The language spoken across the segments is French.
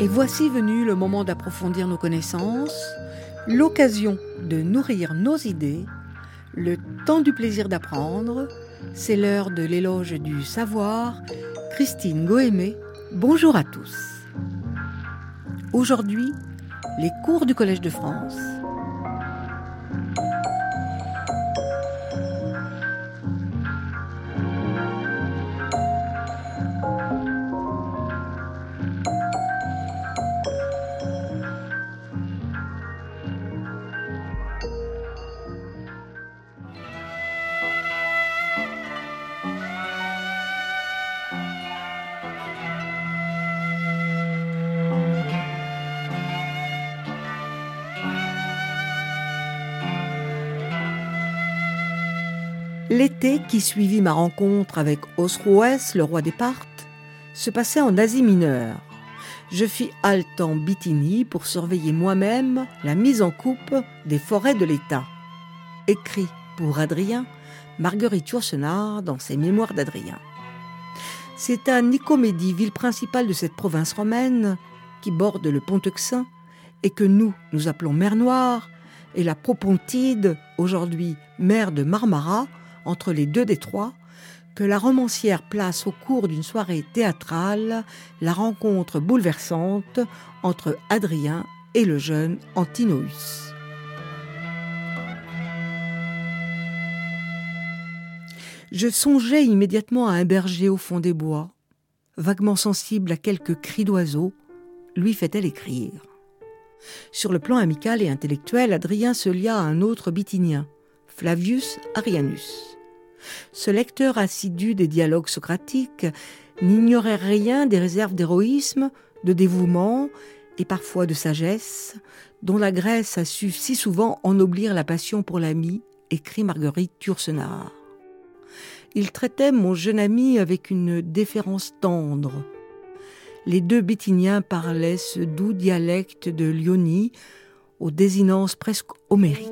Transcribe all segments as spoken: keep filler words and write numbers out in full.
Et voici venu le moment d'approfondir nos connaissances, l'occasion de nourrir nos idées, le temps du plaisir d'apprendre. C'est l'heure de l'éloge du savoir. Christine Goémé, bonjour à tous. Aujourd'hui, les cours du Collège de France. L'été qui suivit ma rencontre avec Osroès, le roi des Parthes, se passait en Asie mineure. Je fis halte en Bithynie pour surveiller moi-même la mise en coupe des forêts de l'État. Écrit pour Adrien, Marguerite Yourcenar dans ses Mémoires d'Adrien. C'est à Nicomédie, ville principale de cette province romaine, qui borde le pont Euxin, et que nous, nous appelons mer Noire, et la Propontide, aujourd'hui mer de Marmara, entre les deux détroits, que la romancière place au cours d'une soirée théâtrale la rencontre bouleversante entre Adrien et le jeune Antinoüs. Je songeais immédiatement à un berger au fond des bois, vaguement sensible à quelques cris d'oiseaux, lui fait-elle écrire. Sur le plan amical et intellectuel, Adrien se lia à un autre Bithynien, Flavius Arrianus. Ce lecteur assidu des dialogues socratiques n'ignorait rien des réserves d'héroïsme, de dévouement et parfois de sagesse, dont la Grèce a su si souvent ennoblir la passion pour l'ami, écrit Marguerite Yourcenar. Il traitait mon jeune ami avec une déférence tendre. Les deux Bithyniens parlaient ce doux dialecte de l'Ionie, aux désinences presque homériques.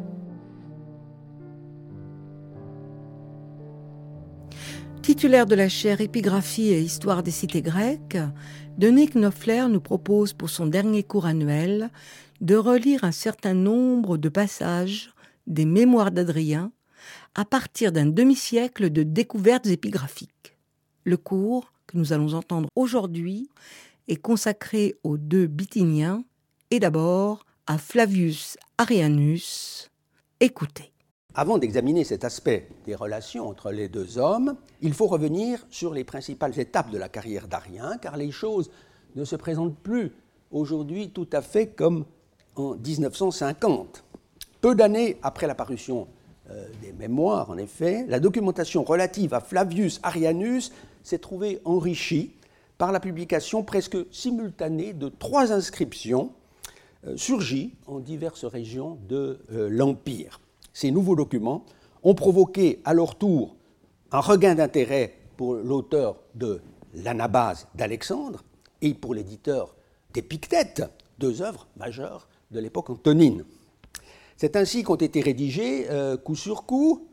Titulaire de la chaire Épigraphie et Histoire des cités grecques, Denis Knoffler nous propose pour son dernier cours annuel de relire un certain nombre de passages des Mémoires d'Adrien à partir d'un demi-siècle de découvertes épigraphiques. Le cours que nous allons entendre aujourd'hui est consacré aux deux Bithyniens et d'abord à Flavius Arrianus. Écoutez. Avant d'examiner cet aspect des relations entre les deux hommes, il faut revenir sur les principales étapes de la carrière d'Arrien, car les choses ne se présentent plus aujourd'hui tout à fait comme en dix-neuf cent cinquante. Peu d'années après la parution euh, des Mémoires, en effet, la documentation relative à Flavius Arrianus s'est trouvée enrichie par la publication presque simultanée de trois inscriptions euh, surgies en diverses régions de euh, l'Empire. Ces nouveaux documents ont provoqué à leur tour un regain d'intérêt pour l'auteur de l'Anabase d'Alexandre et pour l'éditeur d'Épictète, deux œuvres majeures de l'époque antonine. C'est ainsi qu'ont été rédigées, euh, coup sur coup,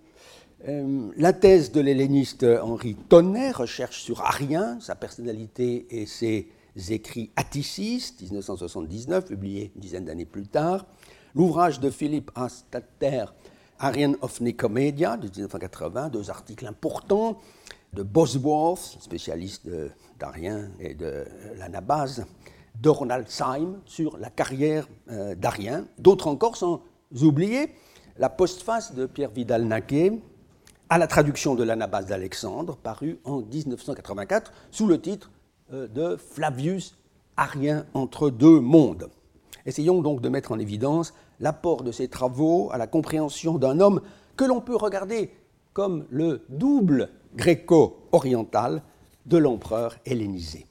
euh, la thèse de l'helléniste Henri Tonnet, Recherche sur Arrien, sa personnalité et ses écrits Atticis, dix-neuf cent soixante-dix-neuf, publié une dizaine d'années plus tard, l'ouvrage de Philippe Anstatter, Arrian of Nicomedia, de dix-neuf cent quatre-vingts, deux articles importants de Bosworth, spécialiste de, d'Arrien et de l'Anabase, de Ronald Syme sur la carrière euh, d'Arrien, d'autres encore sans oublier la postface de Pierre Vidal-Naquet à la traduction de l'Anabase d'Alexandre, parue en dix-neuf cent quatre-vingt-quatre sous le titre euh, de Flavius Arrien entre deux mondes. Essayons donc de mettre en évidence l'apport de ces travaux à la compréhension d'un homme que l'on peut regarder comme le double gréco-oriental de l'empereur hellénisé.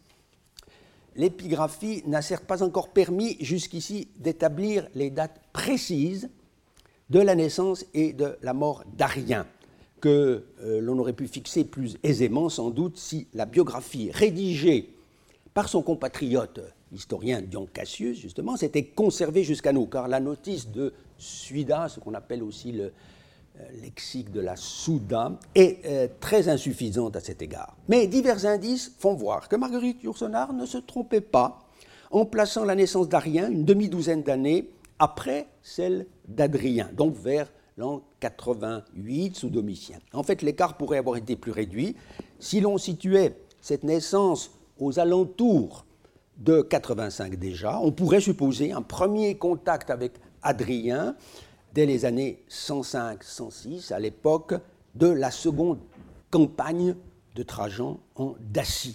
L'épigraphie n'a certes pas encore permis jusqu'ici d'établir les dates précises de la naissance et de la mort d'Arrien, que euh, l'on aurait pu fixer plus aisément sans doute si la biographie rédigée par son compatriote l'historien Dion Cassius, justement, s'était conservé jusqu'à nous, car la notice de Suida, ce qu'on appelle aussi le euh, lexique de la Souda, est euh, très insuffisante à cet égard. Mais divers indices font voir que Marguerite Yourcenar ne se trompait pas en plaçant la naissance d'Arien une demi-douzaine d'années après celle d'Adrien, donc vers l'an quatre-vingt-huit sous Domitien. En fait, l'écart pourrait avoir été plus réduit si l'on situait cette naissance aux alentours de quatre-vingt-cinq déjà. On pourrait supposer un premier contact avec Adrien dès les années cent cinq cent six, à l'époque de la seconde campagne de Trajan en Dacie.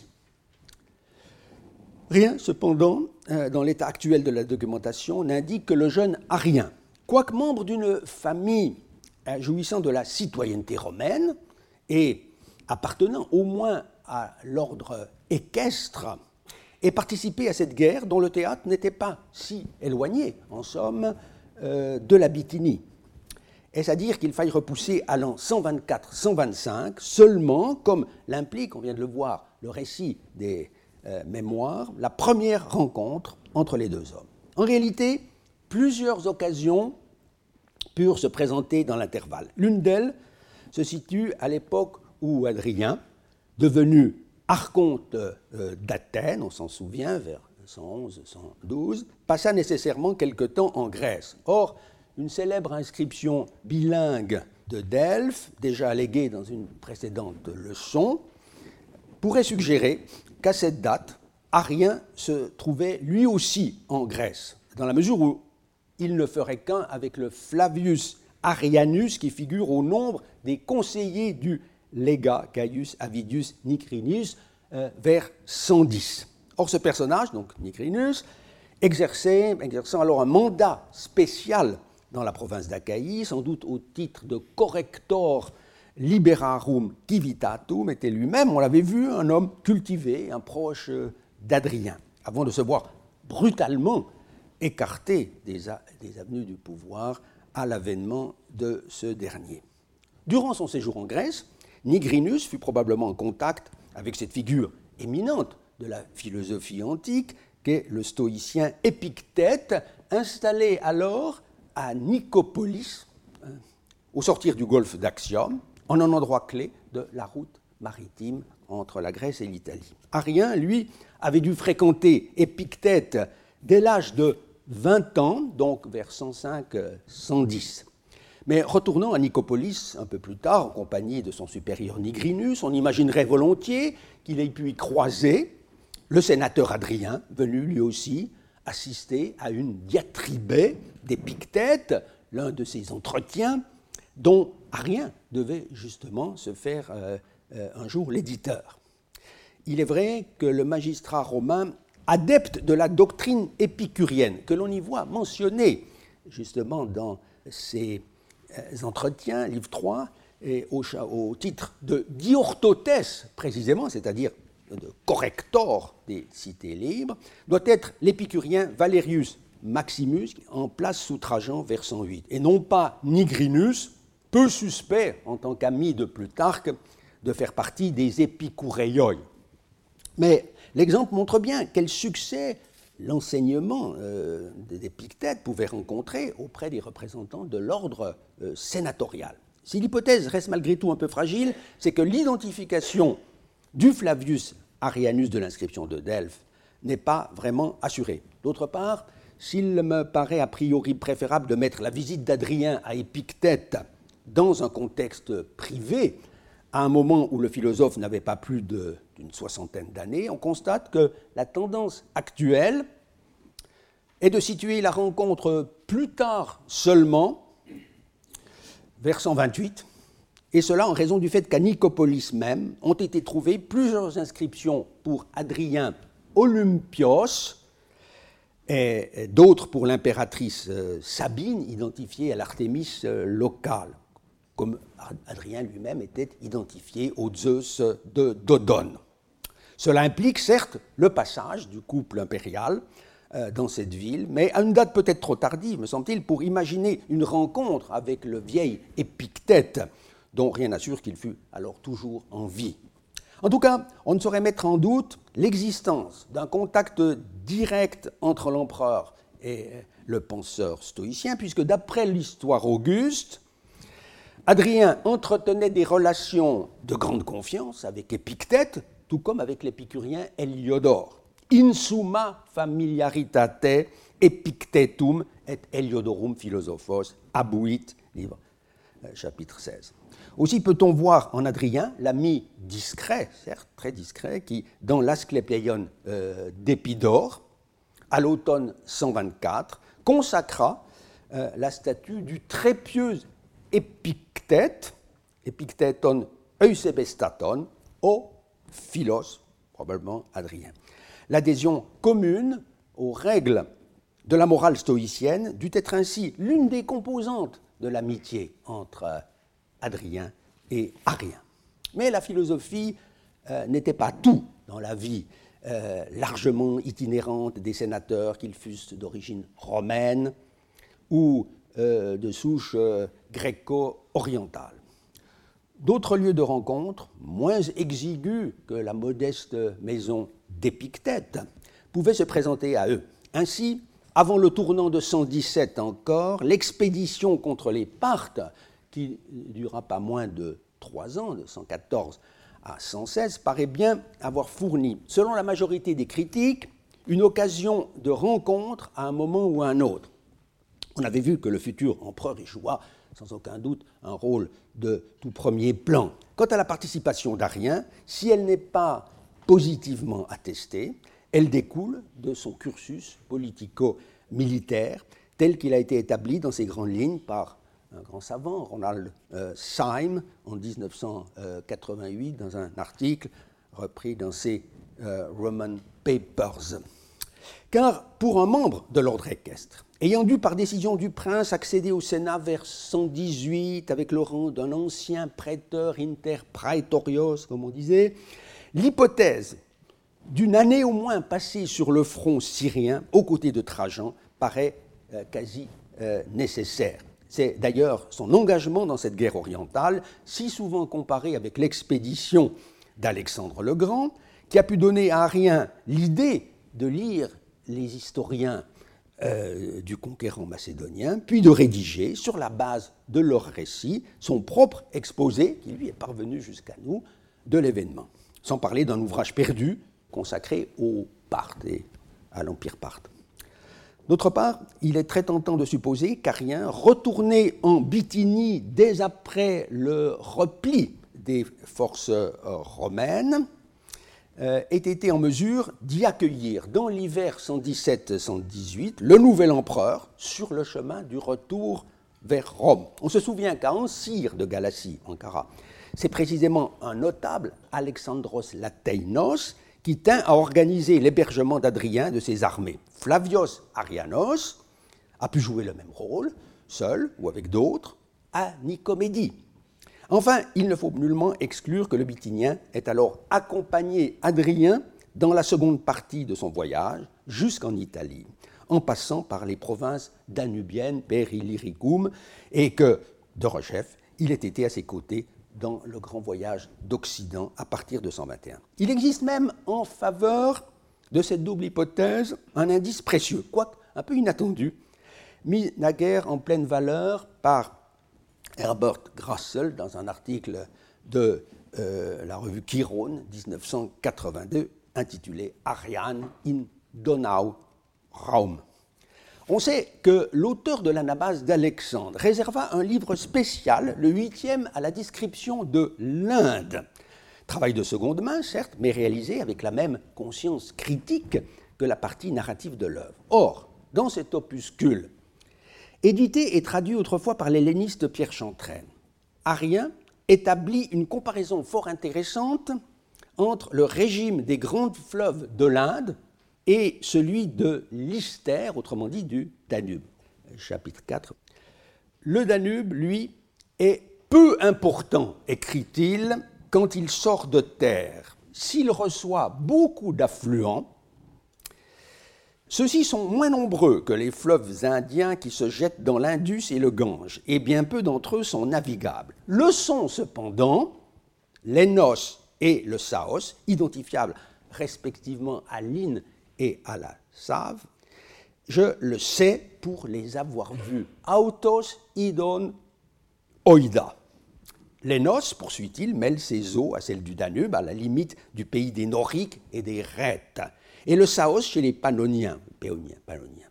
Rien, cependant, dans l'état actuel de la documentation, n'indique que le jeune Arien, quoique membre d'une famille jouissant de la citoyenneté romaine et appartenant au moins à l'ordre équestre, ait participé à cette guerre dont le théâtre n'était pas si éloigné, en somme, euh, de la Bithynie. Est-ce à dire qu'il faille repousser à l'an cent vingt-quatre cent vingt-cinq seulement, comme l'implique, on vient de le voir, le récit des euh, mémoires, la première rencontre entre les deux hommes. En réalité, plusieurs occasions purent se présenter dans l'intervalle. L'une d'elles se situe à l'époque où Adrien, devenu archonte euh, d'Athènes, on s'en souvient, vers cent onze cent douze, passa nécessairement quelque temps en Grèce. Or, une célèbre inscription bilingue de Delphes, déjà alléguée dans une précédente leçon, pourrait suggérer qu'à cette date, Arien se trouvait lui aussi en Grèce, dans la mesure où il ne ferait qu'un avec le Flavius Arrianus qui figure au nombre des conseillers du légat Gaius Avidius Nicrinus euh, vers cent dix. Or, ce personnage, donc Nicrinus, exerçait, exerçant alors un mandat spécial dans la province d'Achaïe, sans doute au titre de corrector liberarum civitatum, était lui-même, on l'avait vu, un homme cultivé, un proche d'Adrien, avant de se voir brutalement écarté des, a- des avenues du pouvoir à l'avènement de ce dernier. Durant son séjour en Grèce, Nigrinus fut probablement en contact avec cette figure éminente de la philosophie antique qu'est le stoïcien Épictète, installé alors à Nicopolis, euh, au sortir du golfe d'Axium, en un endroit clé de la route maritime entre la Grèce et l'Italie. Arien, lui, avait dû fréquenter Épictète dès l'âge de vingt ans, donc vers cent cinq cent dix. Mais retournant à Nicopolis un peu plus tard, en compagnie de son supérieur Nigrinus, on imaginerait volontiers qu'il ait pu y croiser le sénateur Adrien, venu lui aussi assister à une diatribée d'Épictète, l'un de ses entretiens, dont Arien devait justement se faire euh, euh, un jour l'éditeur. Il est vrai que le magistrat romain, adepte de la doctrine épicurienne, que l'on y voit mentionné justement dans ses entretiens, livre trois, et au, au titre de diorthotes précisément, c'est-à-dire de corrector des cités libres, doit être l'épicurien Valerius Maximus, en place sous Trajan vers cent huit, et non pas Nigrinus, peu suspect en tant qu'ami de Plutarque de faire partie des épicoureioi. Mais l'exemple montre bien quel succès l'enseignement euh, d'Épictète pouvait rencontrer auprès des représentants de l'ordre euh, sénatorial. Si l'hypothèse reste malgré tout un peu fragile, c'est que l'identification du Flavius Arrianus de l'inscription de Delphes n'est pas vraiment assurée. D'autre part, s'il me paraît a priori préférable de mettre la visite d'Adrien à Épictète dans un contexte privé, à un moment où le philosophe n'avait pas plus de, d'une soixantaine d'années, on constate que la tendance actuelle est de situer la rencontre plus tard seulement, vers cent vingt-huit, et cela en raison du fait qu'à Nicopolis même ont été trouvées plusieurs inscriptions pour Adrien Olympios et d'autres pour l'impératrice Sabine, identifiée à l'Artémis locale, comme Adrien lui-même était identifié au Zeus de Dodone. Cela implique certes le passage du couple impérial euh, dans cette ville, mais à une date peut-être trop tardive, me semble-t-il, pour imaginer une rencontre avec le vieil Épictète, dont rien n'assure qu'il fût alors toujours en vie. En tout cas, on ne saurait mettre en doute l'existence d'un contact direct entre l'empereur et le penseur stoïcien, puisque d'après l'histoire auguste, Adrien entretenait des relations de grande confiance avec Épictète, tout comme avec l'épicurien Héliodore. in summa familiaritate epictetum et Heliodorum philosophos abuit, livre euh, chapitre seize. Aussi peut-on voir en Hadrien l'ami discret, certes très discret, qui, dans l'Asclépieion euh, d'Épidore, à l'automne cent vingt-quatre, consacra euh, la statue du très pieux Épictète, Épictéton Eusebestaton, au Philos, probablement Hadrien. L'adhésion commune aux règles de la morale stoïcienne dut être ainsi l'une des composantes de l'amitié entre Hadrien et Arien. Mais la philosophie euh, n'était pas tout dans la vie euh, largement itinérante des sénateurs, qu'ils fussent d'origine romaine ou euh, de souche euh, gréco-orientale. D'autres lieux de rencontre, moins exigus que la modeste maison d'Épictète, pouvaient se présenter à eux. Ainsi, avant le tournant de cent dix-sept encore, l'expédition contre les Parthes, qui ne dura pas moins de trois ans, de cent quatorze à cent seize, paraît bien avoir fourni, selon la majorité des critiques, une occasion de rencontre à un moment ou à un autre. On avait vu que le futur empereur y joua sans aucun doute un rôle de tout premier plan. Quant à la participation d'Arien, si elle n'est pas positivement attestée, elle découle de son cursus politico-militaire tel qu'il a été établi dans ses grandes lignes par un grand savant, Ronald euh, Syme, en dix-neuf cent quatre-vingt-huit, dans un article repris dans ses euh, Roman Papers. Car pour un membre de l'ordre équestre, ayant dû par décision du prince accéder au Sénat vers cent dix-huit avec le rang d'un ancien prêteur inter praetorios, comme on disait, l'hypothèse d'une année au moins passée sur le front syrien aux côtés de Trajan paraît euh, quasi euh, nécessaire. C'est d'ailleurs son engagement dans cette guerre orientale, si souvent comparé avec l'expédition d'Alexandre le Grand, qui a pu donner à Arien l'idée de lire les historiens euh, du conquérant macédonien, puis de rédiger, sur la base de leur récit, son propre exposé, qui lui est parvenu jusqu'à nous, de l'événement. Sans parler d'un ouvrage perdu consacré aux Parthes et à l'Empire parthe. D'autre part, il est très tentant de supposer qu'Arien, retourné en Bithynie dès après le repli des forces romaines, euh, ait été en mesure d'y accueillir dans l'hiver cent dix-sept cent dix-huit le nouvel empereur sur le chemin du retour vers Rome. On se souvient qu'à Ancire de Galatie, Ankara, c'est précisément un notable, Alexandros Lateinos, qui tint à organiser l'hébergement d'Adrien de ses armées. Flavios Arianos a pu jouer le même rôle, seul ou avec d'autres, à Nicomédie. Enfin, il ne faut nullement exclure que le Bithynien ait alors accompagné Hadrien dans la seconde partie de son voyage jusqu'en Italie, en passant par les provinces danubiennes, per Illyricum, et que, de rechef, il ait été à ses côtés dans le grand voyage d'Occident à partir de cent vingt et un. Il existe même en faveur de cette double hypothèse un indice précieux, quoique un peu inattendu, mis naguère en pleine valeur par Herbert Grassel dans un article de euh, la revue Chiron, dix-neuf cent quatre-vingt-deux, intitulé Arian in Donau Raum. On sait que l'auteur de l'Anabase d'Alexandre réserva un livre spécial, le huitième, à la description de l'Inde. Travail de seconde main, certes, mais réalisé avec la même conscience critique que la partie narrative de l'œuvre. Or, dans cet opuscule, édité et traduit autrefois par l'helléniste Pierre Chantraine, Arien établit une comparaison fort intéressante entre le régime des grands fleuves de l'Inde et celui de l'Istère, autrement dit du Danube. Chapitre quatre. Le Danube, lui, est peu important, écrit-il, quand il sort de terre. S'il reçoit beaucoup d'affluents, ceux-ci sont moins nombreux que les fleuves indiens qui se jettent dans l'Indus et le Gange, et bien peu d'entre eux sont navigables. Le sont cependant l'Enos et le Saos, identifiables respectivement à l'Inn et à la Save. Je le sais pour les avoir vus. Autos idon oida. L'Enos, poursuit-il, mêle ses eaux à celles du Danube, à la limite du pays des Noriques et des Rhètes. et le Saos chez les Pannoniens, Péoniens, Pannoniens.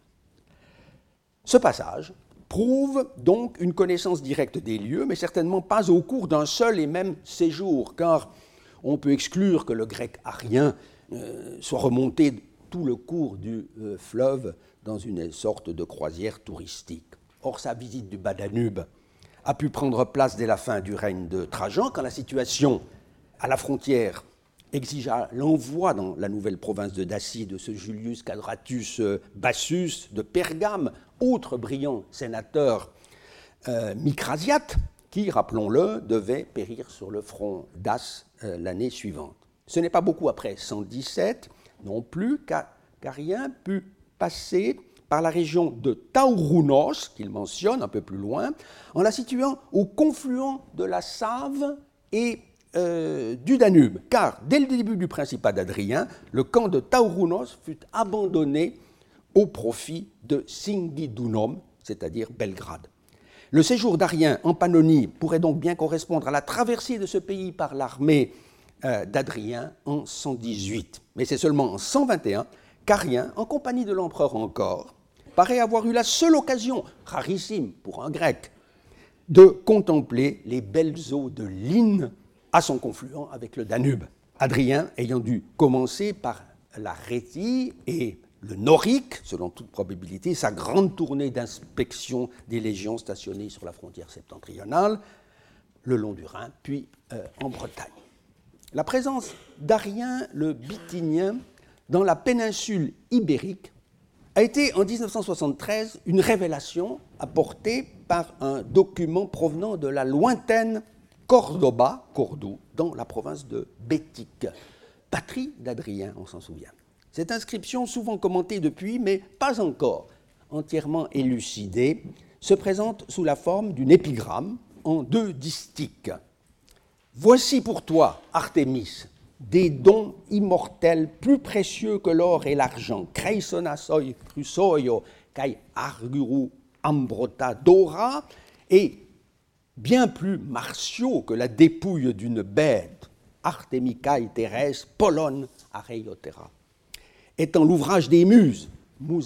Ce passage prouve donc une connaissance directe des lieux, mais certainement pas au cours d'un seul et même séjour, car on peut exclure que le grec arien euh, soit remonté tout le cours du euh, fleuve dans une sorte de croisière touristique. Or, sa visite du bas Danube a pu prendre place dès la fin du règne de Trajan, quand la situation à la frontière exigea l'envoi dans la nouvelle province de Dacie de ce Julius Quadratus Bassus de Pergame, autre brillant sénateur euh, micrasiate, qui, rappelons-le, devait périr sur le front d'As euh, l'année suivante. Ce n'est pas beaucoup après cent dix-sept, non plus, qu'Arien put passer par la région de Taourounos, qu'il mentionne un peu plus loin, en la situant au confluent de la Save et euh, du Danube, car dès le début du principat d'Adrien, le camp de Taourounos fut abandonné au profit de Singidunum, c'est-à-dire Belgrade. Le séjour d'Arien en Pannonie pourrait donc bien correspondre à la traversée de ce pays par l'armée euh, d'Adrien en cent dix-huit. Mais c'est seulement en cent vingt et un qu'Arien, en compagnie de l'empereur encore, paraît avoir eu la seule occasion, rarissime pour un grec, de contempler les belles eaux de Line à son confluent avec le Danube. Adrien ayant dû commencer par la Rhétie et le Norique, selon toute probabilité, sa grande tournée d'inspection des légions stationnées sur la frontière septentrionale, le long du Rhin, puis euh, en Bretagne. La présence d'Arien le Bithynien dans la péninsule ibérique a été en dix-neuf cent soixante-treize une révélation apportée par un document provenant de la lointaine Cordoba, Cordoue, dans la province de Bétique, patrie d'Adrien, on s'en souvient. Cette inscription, souvent commentée depuis, mais pas encore entièrement élucidée, se présente sous la forme d'une épigramme en deux distiques. « Voici pour toi, Artémis, des dons immortels plus précieux que l'or et l'argent, kreisonasoi chrysoio kai arguru ambrota dora, et bien plus martiaux que la dépouille d'une bête, Artemicae teres polon areiotera, étant l'ouvrage des muses, musaon. »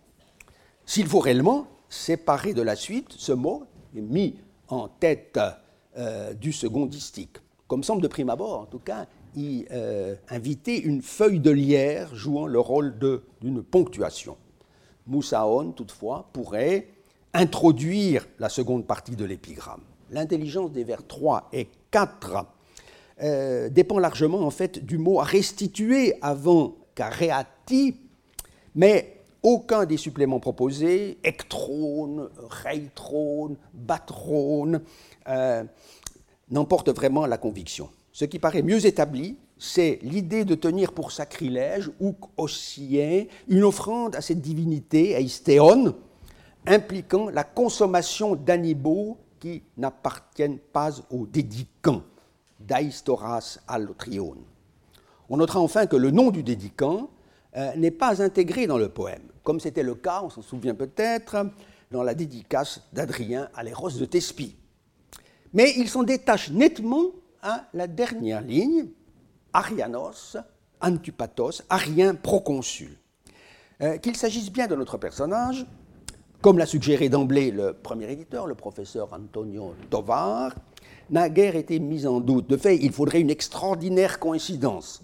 S'il faut réellement séparer de la suite, ce mot est mis en tête euh, du second distique, comme semble de prime abord, en tout cas, y euh, inviter une feuille de lierre jouant le rôle de, d'une ponctuation. Moussaon, toutefois, pourrait introduire la seconde partie de l'épigramme. L'intelligence des vers trois et quatre euh, dépend largement, en fait, du mot à restituer avant careati, mais aucun des suppléments proposés, ectrone, reitrone, batrone, euh, n'emporte vraiment la conviction. Ce qui paraît mieux établi, c'est l'idée de tenir pour sacrilège, ou ossien, une offrande à cette divinité, à Istéon, impliquant la consommation d'animaux qui n'appartiennent pas aux dédicants, d'aistoras allotrion. On notera enfin que le nom du dédicant euh, n'est pas intégré dans le poème, comme c'était le cas, on s'en souvient peut-être, dans la dédicace d'Adrien à l'Héros de Thespie. Mais il s'en détache nettement à la dernière ligne, Arianos, Antipatos, Arien proconsul. Euh, qu'il s'agisse bien de notre personnage, comme l'a suggéré d'emblée le premier éditeur, le professeur Antonio Tovar, n'a guère été mis en doute. De fait, il faudrait une extraordinaire coïncidence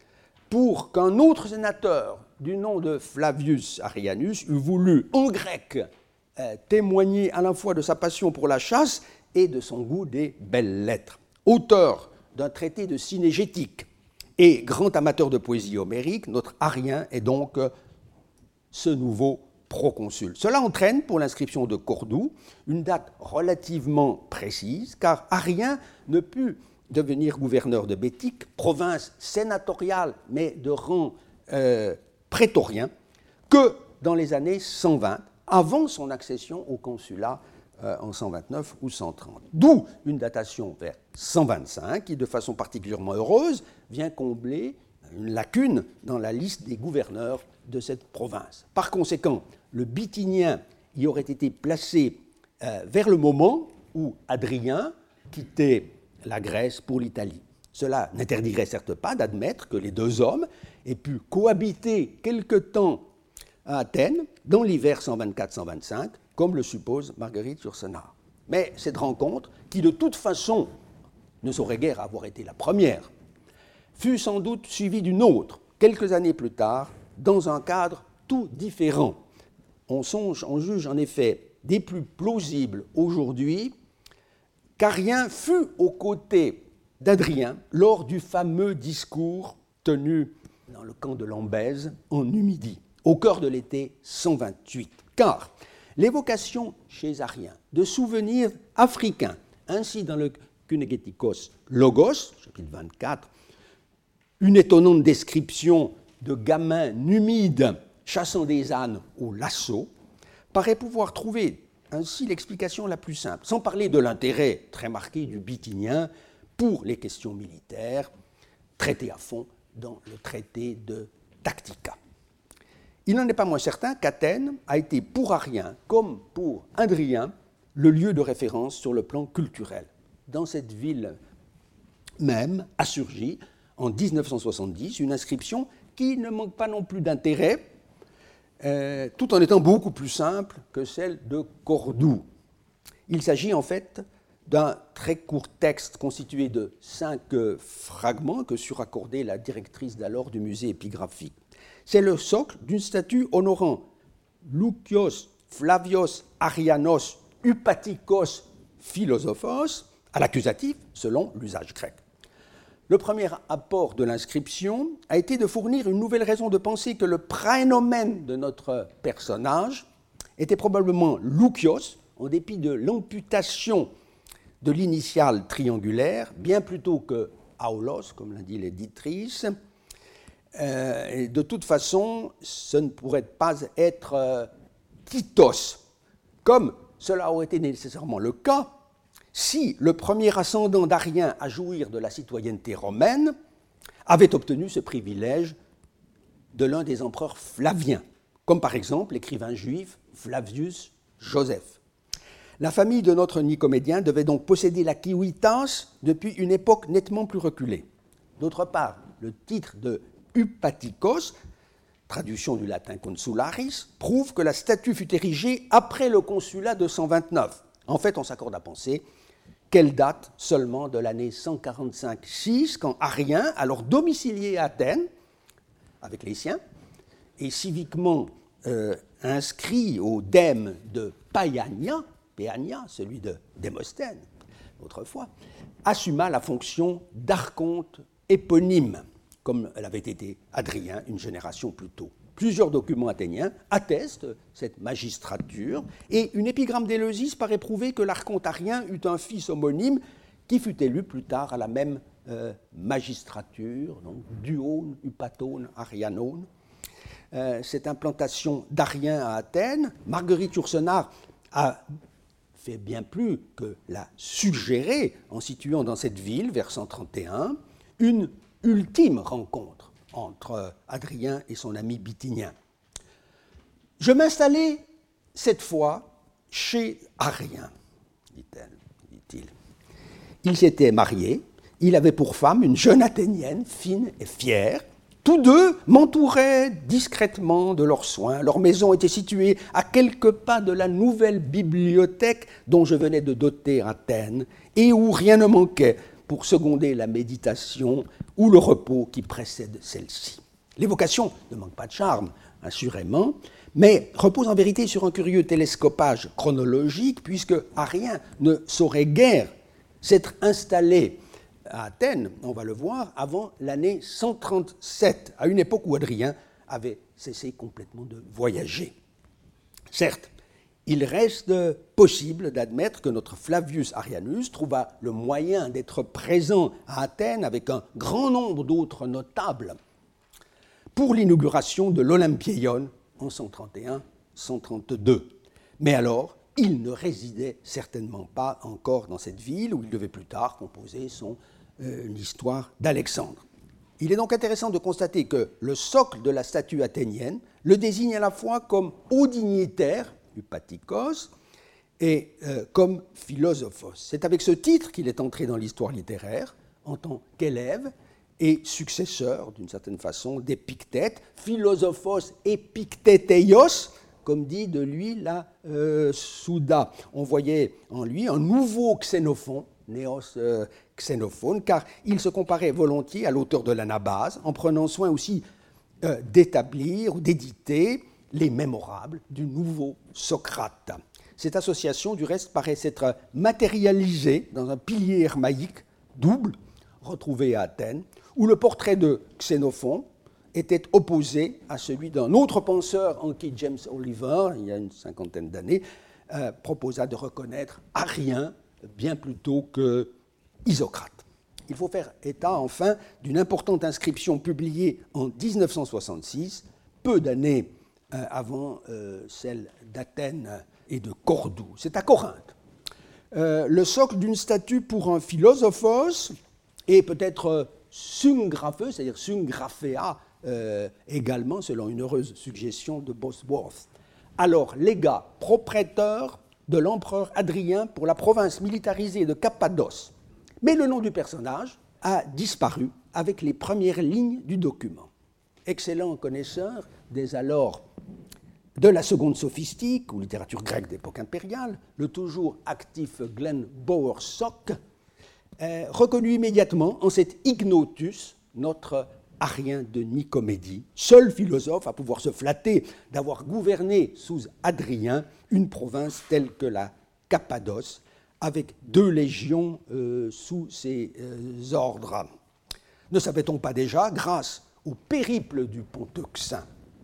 pour qu'un autre sénateur du nom de Flavius Arrianus eût voulu, en grec, euh, témoigner à la fois de sa passion pour la chasse et de son goût des belles lettres. Auteur d'un traité de synégétique et grand amateur de poésie homérique, notre Arien est donc ce nouveau proconsul. Cela entraîne pour l'inscription de Cordoue une date relativement précise, car Arien ne put devenir gouverneur de Bétique, province sénatoriale mais de rang euh, prétorien, que dans les années cent vingt, avant son accession au consulat euh, en cent vingt-neuf ou cent trente. D'où une datation vers cent vingt-cinq qui, de façon particulièrement heureuse, vient combler une lacune dans la liste des gouverneurs de cette province. Par conséquent, le Bithynien y aurait été placé euh, vers le moment où Adrien quittait la Grèce pour l'Italie. Cela n'interdirait certes pas d'admettre que les deux hommes aient pu cohabiter quelque temps à Athènes dans l'hiver cent vingt-quatre cent vingt-cinq, comme le suppose Marguerite Yourcenar. Mais cette rencontre, qui de toute façon ne saurait guère avoir été la première, fut sans doute suivie d'une autre, quelques années plus tard, dans un cadre tout différent. On songe, on juge en effet des plus plausibles aujourd'hui qu'Arrien fut aux côtés d'Adrien lors du fameux discours tenu dans le camp de Lambèse en Numidie, au cœur de l'été cent vingt-huit. Car l'évocation chez Arrien de souvenirs africains, ainsi dans le Kunegetikos Logos, chapitre vingt-quatre, une étonnante description de gamins numides chassant des ânes au lasso, paraît pouvoir trouver ainsi l'explication la plus simple, sans parler de l'intérêt très marqué du Bithynien pour les questions militaires, traité à fond dans le traité de Tactica. Il n'en est pas moins certain qu'Athènes a été pour Arrien, comme pour Hadrien, le lieu de référence sur le plan culturel. Dans cette ville même a surgi, en dix-neuf cent soixante-dix, une inscription qui ne manque pas non plus d'intérêt, euh, tout en étant beaucoup plus simple que celle de Cordoue. Il s'agit en fait d'un très court texte constitué de cinq euh, fragments que suraccordait la directrice d'alors du musée épigraphique. C'est le socle d'une statue honorant Loukios Flavios Arrianos Upatikos Philosophos, à l'accusatif selon l'usage grec. Le premier apport de l'inscription a été de fournir une nouvelle raison de penser que le praénomène de notre personnage était probablement Loukios, en dépit de l'amputation de l'initiale triangulaire, bien plutôt que Aulos, comme l'a dit l'éditrice. Euh, et de toute façon, ce ne pourrait pas être euh, Titos, comme cela aurait été nécessairement le cas si le premier ascendant d'Arrien à jouir de la citoyenneté romaine avait obtenu ce privilège de l'un des empereurs flaviens, comme par exemple l'écrivain juif Flavius Joseph. La famille de notre Nicomédien devait donc posséder la civitas depuis une époque nettement plus reculée. D'autre part, le titre de Upatikos, traduction du latin consularis, prouve que la statue fut érigée après le consulat de cent vingt-neuf. En fait, on s'accorde à penser qu'elle date seulement de l'année cent quarante-cinq six, quand Arrien, alors domicilié à Athènes, avec les siens, et civiquement euh, inscrit au dème de Paeania, Paeania, celui de Démosthène, autrefois, assuma la fonction d'archonte éponyme, comme elle avait été Hadrien une génération plus tôt. Plusieurs documents athéniens attestent cette magistrature, et une épigramme d'Éleusis paraît prouver que l'archonte Arrien eut un fils homonyme qui fut élu plus tard à la même euh, magistrature, donc duone, upatone, arianone. Euh, cette implantation d'Arrien à Athènes, Marguerite Yourcenar a fait bien plus que la suggérer en situant dans cette ville, vers cent trente et un, une ultime rencontre entre Hadrien et son ami Bithynien. Je m'installai cette fois chez Arrien, dit-elle, dit-il. Il s'était marié, il avait pour femme une jeune Athénienne, fine et fière. Tous deux m'entouraient discrètement de leurs soins. Leur maison était située à quelques pas de la nouvelle bibliothèque dont je venais de doter Athènes et où rien ne manquait pour seconder la méditation ou le repos qui précède celle-ci. L'évocation ne manque pas de charme, assurément, mais repose en vérité sur un curieux télescopage chronologique, puisque Arrien ne saurait guère s'être installé à Athènes, on va le voir, avant l'année cent trente-sept, à une époque où Hadrien avait cessé complètement de voyager. Certes, il reste possible d'admettre que notre Flavius Arrianus trouva le moyen d'être présent à Athènes avec un grand nombre d'autres notables pour l'inauguration de l'Olympieion en cent trente et un cent trente-deux. Mais alors, il ne résidait certainement pas encore dans cette ville où il devait plus tard composer son euh, histoire d'Alexandre. Il est donc intéressant de constater que le socle de la statue athénienne le désigne à la fois comme haut dignitaire, Upatikos, et euh, comme philosophos. C'est avec ce titre qu'il est entré dans l'histoire littéraire en tant qu'élève et successeur, d'une certaine façon, d'Épictète, philosophos epictéteios, comme dit de lui la euh, Souda. On voyait en lui un nouveau Xénophon, Néos euh, Xénophone, car il se comparait volontiers à l'auteur de l'Anabase, en prenant soin aussi euh, d'établir ou d'éditer les mémorables du nouveau Socrate. Cette association, du reste, paraît s'être matérialisée dans un pilier hermaïque double, retrouvé à Athènes, où le portrait de Xénophon était opposé à celui d'un autre penseur en qui James Oliver, il y a une cinquantaine d'années, euh, proposa de reconnaître Arien bien plutôt que Isocrate. Il faut faire état, enfin, d'une importante inscription publiée en dix-neuf cent soixante-six, peu d'années euh, avant euh, celle d'Athènes et de Cordoue. C'est à Corinthe. Euh, le socle d'une statue pour un philosophos et peut-être euh, sungrapheux, c'est-à-dire sungraphéa, euh, également, selon une heureuse suggestion de Bosworth. Alors, légat proprêteur de l'empereur Adrien pour la province militarisée de Cappadoce. Mais le nom du personnage a disparu avec les premières lignes du document. Excellent connaisseur des alors de la seconde sophistique, ou littérature grecque d'époque impériale, le toujours actif Glenn Bowersock euh, reconnut immédiatement en cet Ignotus, notre Arien de Nicomédie, seul philosophe à pouvoir se flatter d'avoir gouverné sous Adrien une province telle que la Cappadoce, avec deux légions euh, sous ses euh, ordres. Ne savait-on pas déjà, grâce au périple du Ponteuxin,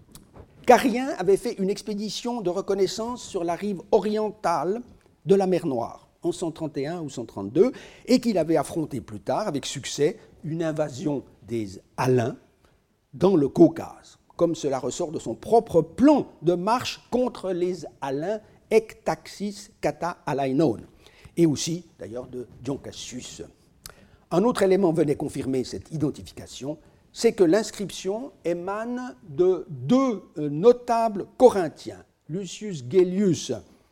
qu'Arien avait fait une expédition de reconnaissance sur la rive orientale de la mer Noire, en cent trente et un ou cent trente-deux, et qu'il avait affronté plus tard, avec succès, une invasion des Alains dans le Caucase, comme cela ressort de son propre plan de marche contre les Alains, ec taxis kata alainon, et aussi, d'ailleurs, de Dion Cassius. Un autre élément venait confirmer cette identification, c'est que l'inscription émane de deux notables corinthiens, Lucius Gellius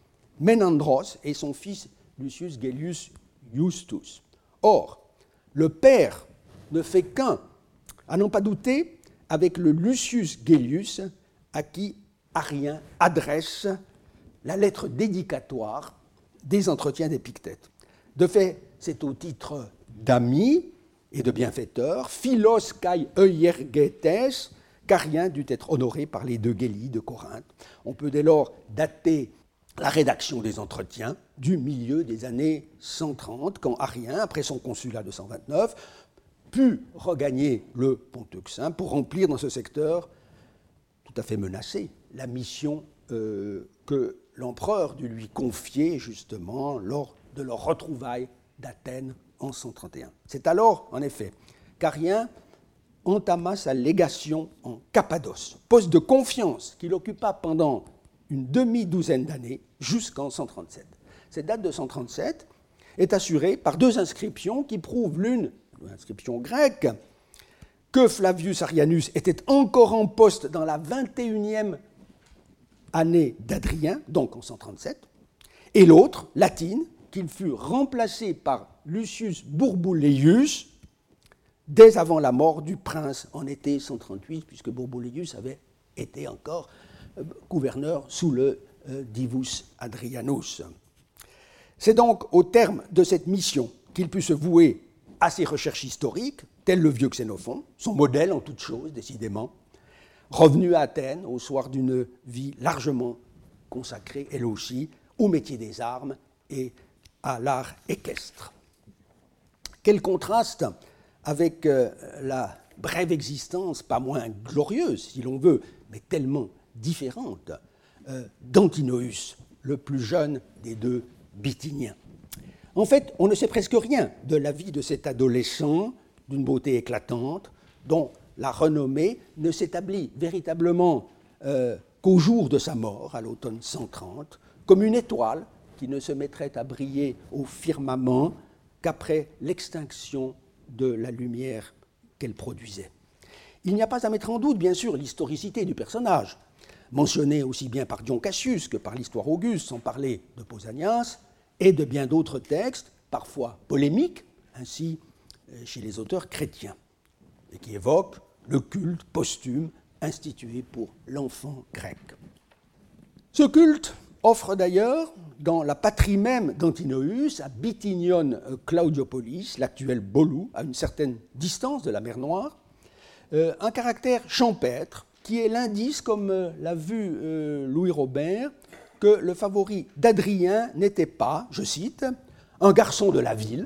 Menandros et son fils Lucius Gellius Justus. Or, le père ne fait qu'un, à n'en pas douter, avec le Lucius Gellius, à qui Arien adresse la lettre dédicatoire des entretiens d'Épictète. De fait, c'est au titre d'ami et de bienfaiteur, philos kai euergetes, qu'Arien dut être honoré par les deux Gélii de Corinthe. On peut dès lors dater la rédaction des entretiens du milieu des années cent trente, quand Arien, après son consulat de cent vingt-neuf, put regagner le Ponteuxin pour remplir dans ce secteur tout à fait menacé la mission euh, que l'empereur dut lui confier justement lors de leur retrouvaille d'Athènes en cent trente et un. C'est alors, en effet, qu'Arien entama sa légation en Cappadoce, poste de confiance qu'il occupa pendant une demi-douzaine d'années jusqu'en cent trente-sept. Cette date de cent trente-sept est assurée par deux inscriptions qui prouvent l'une, l'inscription grecque, que Flavius Arrianus était encore en poste dans la vingt et unième année d'Adrien, donc en cent trente-sept, et l'autre, latine, qu'il fut remplacé par Lucius Burbuleius dès avant la mort du prince en été cent trente-huit, puisque Burbuleius avait été encore euh, gouverneur sous le euh, Divus Adrianus. C'est donc au terme de cette mission qu'il put se vouer à ses recherches historiques, tel le vieux Xénophon, son modèle en toutes choses, décidément, revenu à Athènes au soir d'une vie largement consacrée, elle aussi, au métier des armes et à l'art équestre. Quel contraste avec euh, la brève existence, pas moins glorieuse, si l'on veut, mais tellement différente, euh, d'Antinoüs, le plus jeune des deux Bithyniens. En fait, on ne sait presque rien de la vie de cet adolescent d'une beauté éclatante, dont la renommée ne s'établit véritablement euh, qu'au jour de sa mort, à l'automne cent trente, comme une étoile qui ne se mettrait à briller au firmament qu'après l'extinction de la lumière qu'elle produisait. Il n'y a pas à mettre en doute, bien sûr, l'historicité du personnage, mentionné aussi bien par Dion Cassius que par l'Histoire Auguste, sans parler de Pausanias, et de bien d'autres textes, parfois polémiques, ainsi chez les auteurs chrétiens, et qui évoque le culte posthume institué pour l'enfant grec. Ce culte offre d'ailleurs, dans la patrie même d'Antinoüs, à Bithynion Claudiopolis, l'actuel Bolou, à une certaine distance de la mer Noire, euh, un caractère champêtre qui est l'indice, comme euh, l'a vu euh, Louis Robert, que le favori d'Adrien n'était pas, je cite, un garçon de la ville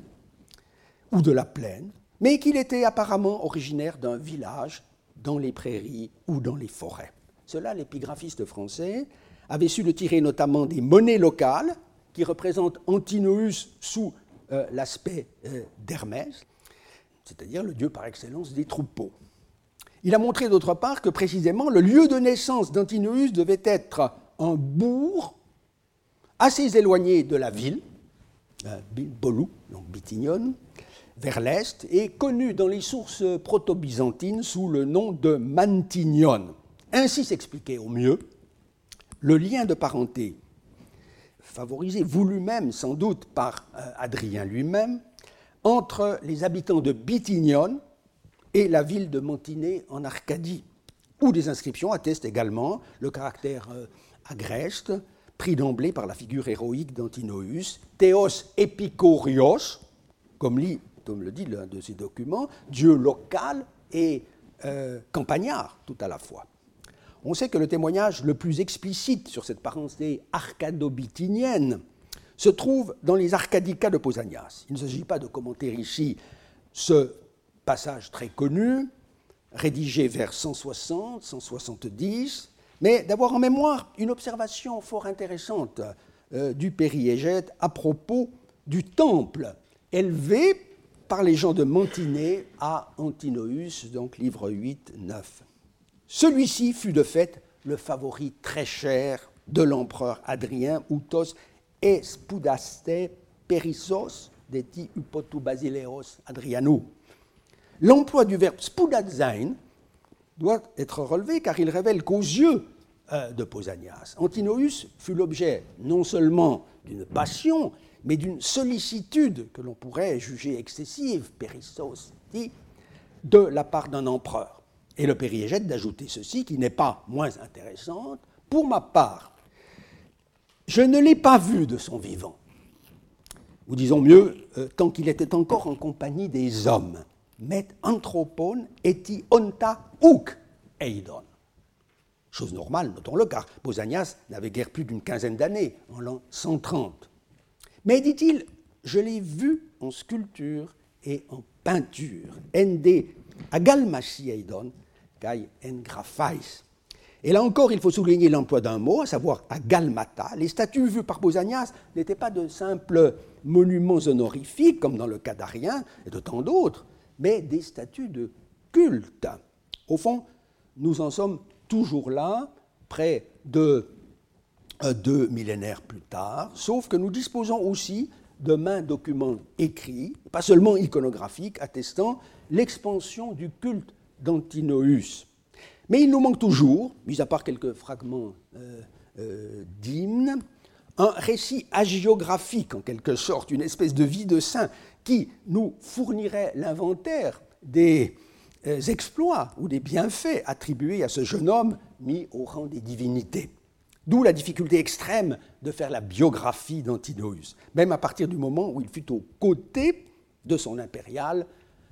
ou de la plaine, mais qu'il était apparemment originaire d'un village dans les prairies ou dans les forêts. Cela, l'épigraphiste français avait su le tirer notamment des monnaies locales qui représentent Antinoüs sous euh, l'aspect euh, d'Hermès, c'est-à-dire le dieu par excellence des troupeaux. Il a montré d'autre part que précisément le lieu de naissance d'Antinoüs devait être un bourg assez éloigné de la ville, euh, Bolou, donc Bithynion, vers l'est, et connu dans les sources proto-byzantines sous le nom de Mantignon. Ainsi s'expliquait au mieux le lien de parenté, favorisé, voulu même sans doute par euh, Adrien lui-même, entre les habitants de Bithynion et la ville de Mantinée en Arcadie, où des inscriptions attestent également le caractère euh, agreste, pris d'emblée par la figure héroïque d'Antinoüs, Théos Epikorios, comme, lit, comme le dit l'un de ces documents, dieu local et euh, campagnard tout à la fois. On sait que le témoignage le plus explicite sur cette parenté arcado-bithynienne se trouve dans les Arcadicas de Pausanias. Il ne s'agit pas de commenter ici ce passage très connu, rédigé vers cent soixante, cent soixante-dix, mais d'avoir en mémoire une observation fort intéressante euh, du périégète à propos du temple élevé par les gens de Mantinée à Antinoüs, donc livre huit, neuf. Celui-ci fut de fait le favori très cher de l'empereur Adrien, Outos et Spoudaste Perissos deti Upotu Basileos Adrianou. L'emploi du verbe spoudazein doit être relevé car il révèle qu'aux yeux euh, de Pausanias, Antinoüs fut l'objet non seulement d'une passion, mais d'une sollicitude que l'on pourrait juger excessive, Perissos dit, de la part d'un empereur. Et le périégète d'ajouter ceci, qui n'est pas moins intéressante, pour ma part, je ne l'ai pas vu de son vivant, ou disons mieux, euh, tant qu'il était encore en compagnie des hommes, met anthropon eti onta uk eidon. Chose normale, notons-le, car Pausanias n'avait guère plus d'une quinzaine d'années, en l'an cent trente. Mais, dit-il, je l'ai vu en sculpture et en peinture, ende agalmasi eidon, kai en graphais. Et là encore, il faut souligner l'emploi d'un mot, à savoir agalmata. Les statues vues par Pausanias n'étaient pas de simples monuments honorifiques, comme dans le cas d'Arien et de tant d'autres, mais des statues de culte. Au fond, nous en sommes toujours là, près de euh, deux millénaires plus tard, sauf que nous disposons aussi de maints documents écrits, pas seulement iconographiques, attestant l'expansion du culte d'Antinoüs. Mais il nous manque toujours, mis à part quelques fragments euh, euh, d'hymnes, un récit hagiographique, en quelque sorte, une espèce de vie de saint qui nous fournirait l'inventaire des euh, exploits ou des bienfaits attribués à ce jeune homme mis au rang des divinités. D'où la difficulté extrême de faire la biographie d'Antinoüs, même à partir du moment où il fut aux côtés de son impérial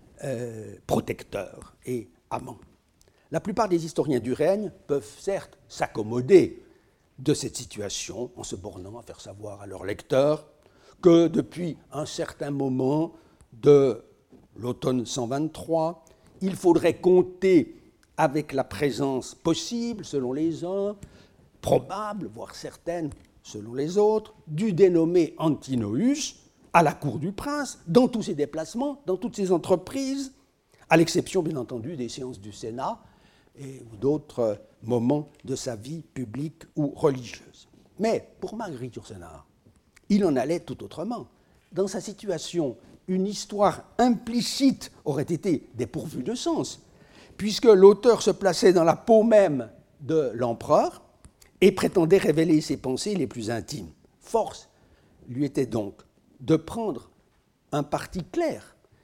euh, protecteur et amant. La plupart des historiens du règne peuvent certes s'accommoder de cette situation en se bornant à faire savoir à leurs lecteurs que depuis un certain moment de l'automne cent vingt-trois, il faudrait compter avec la présence possible, selon les uns, probable, voire certaine, selon les autres, du dénommé Antinoüs à la cour du prince, dans tous ses déplacements, dans toutes ses entreprises, à l'exception, bien entendu, des séances du Sénat et ou d'autres moments de sa vie publique ou religieuse. Mais pour Marguerite Yourcenar, il en allait tout autrement. Dans sa situation, une histoire implicite aurait été dépourvue de sens, puisque l'auteur se plaçait dans la peau même de l'empereur et prétendait révéler ses pensées les plus intimes. Force lui était donc de prendre un parti clair,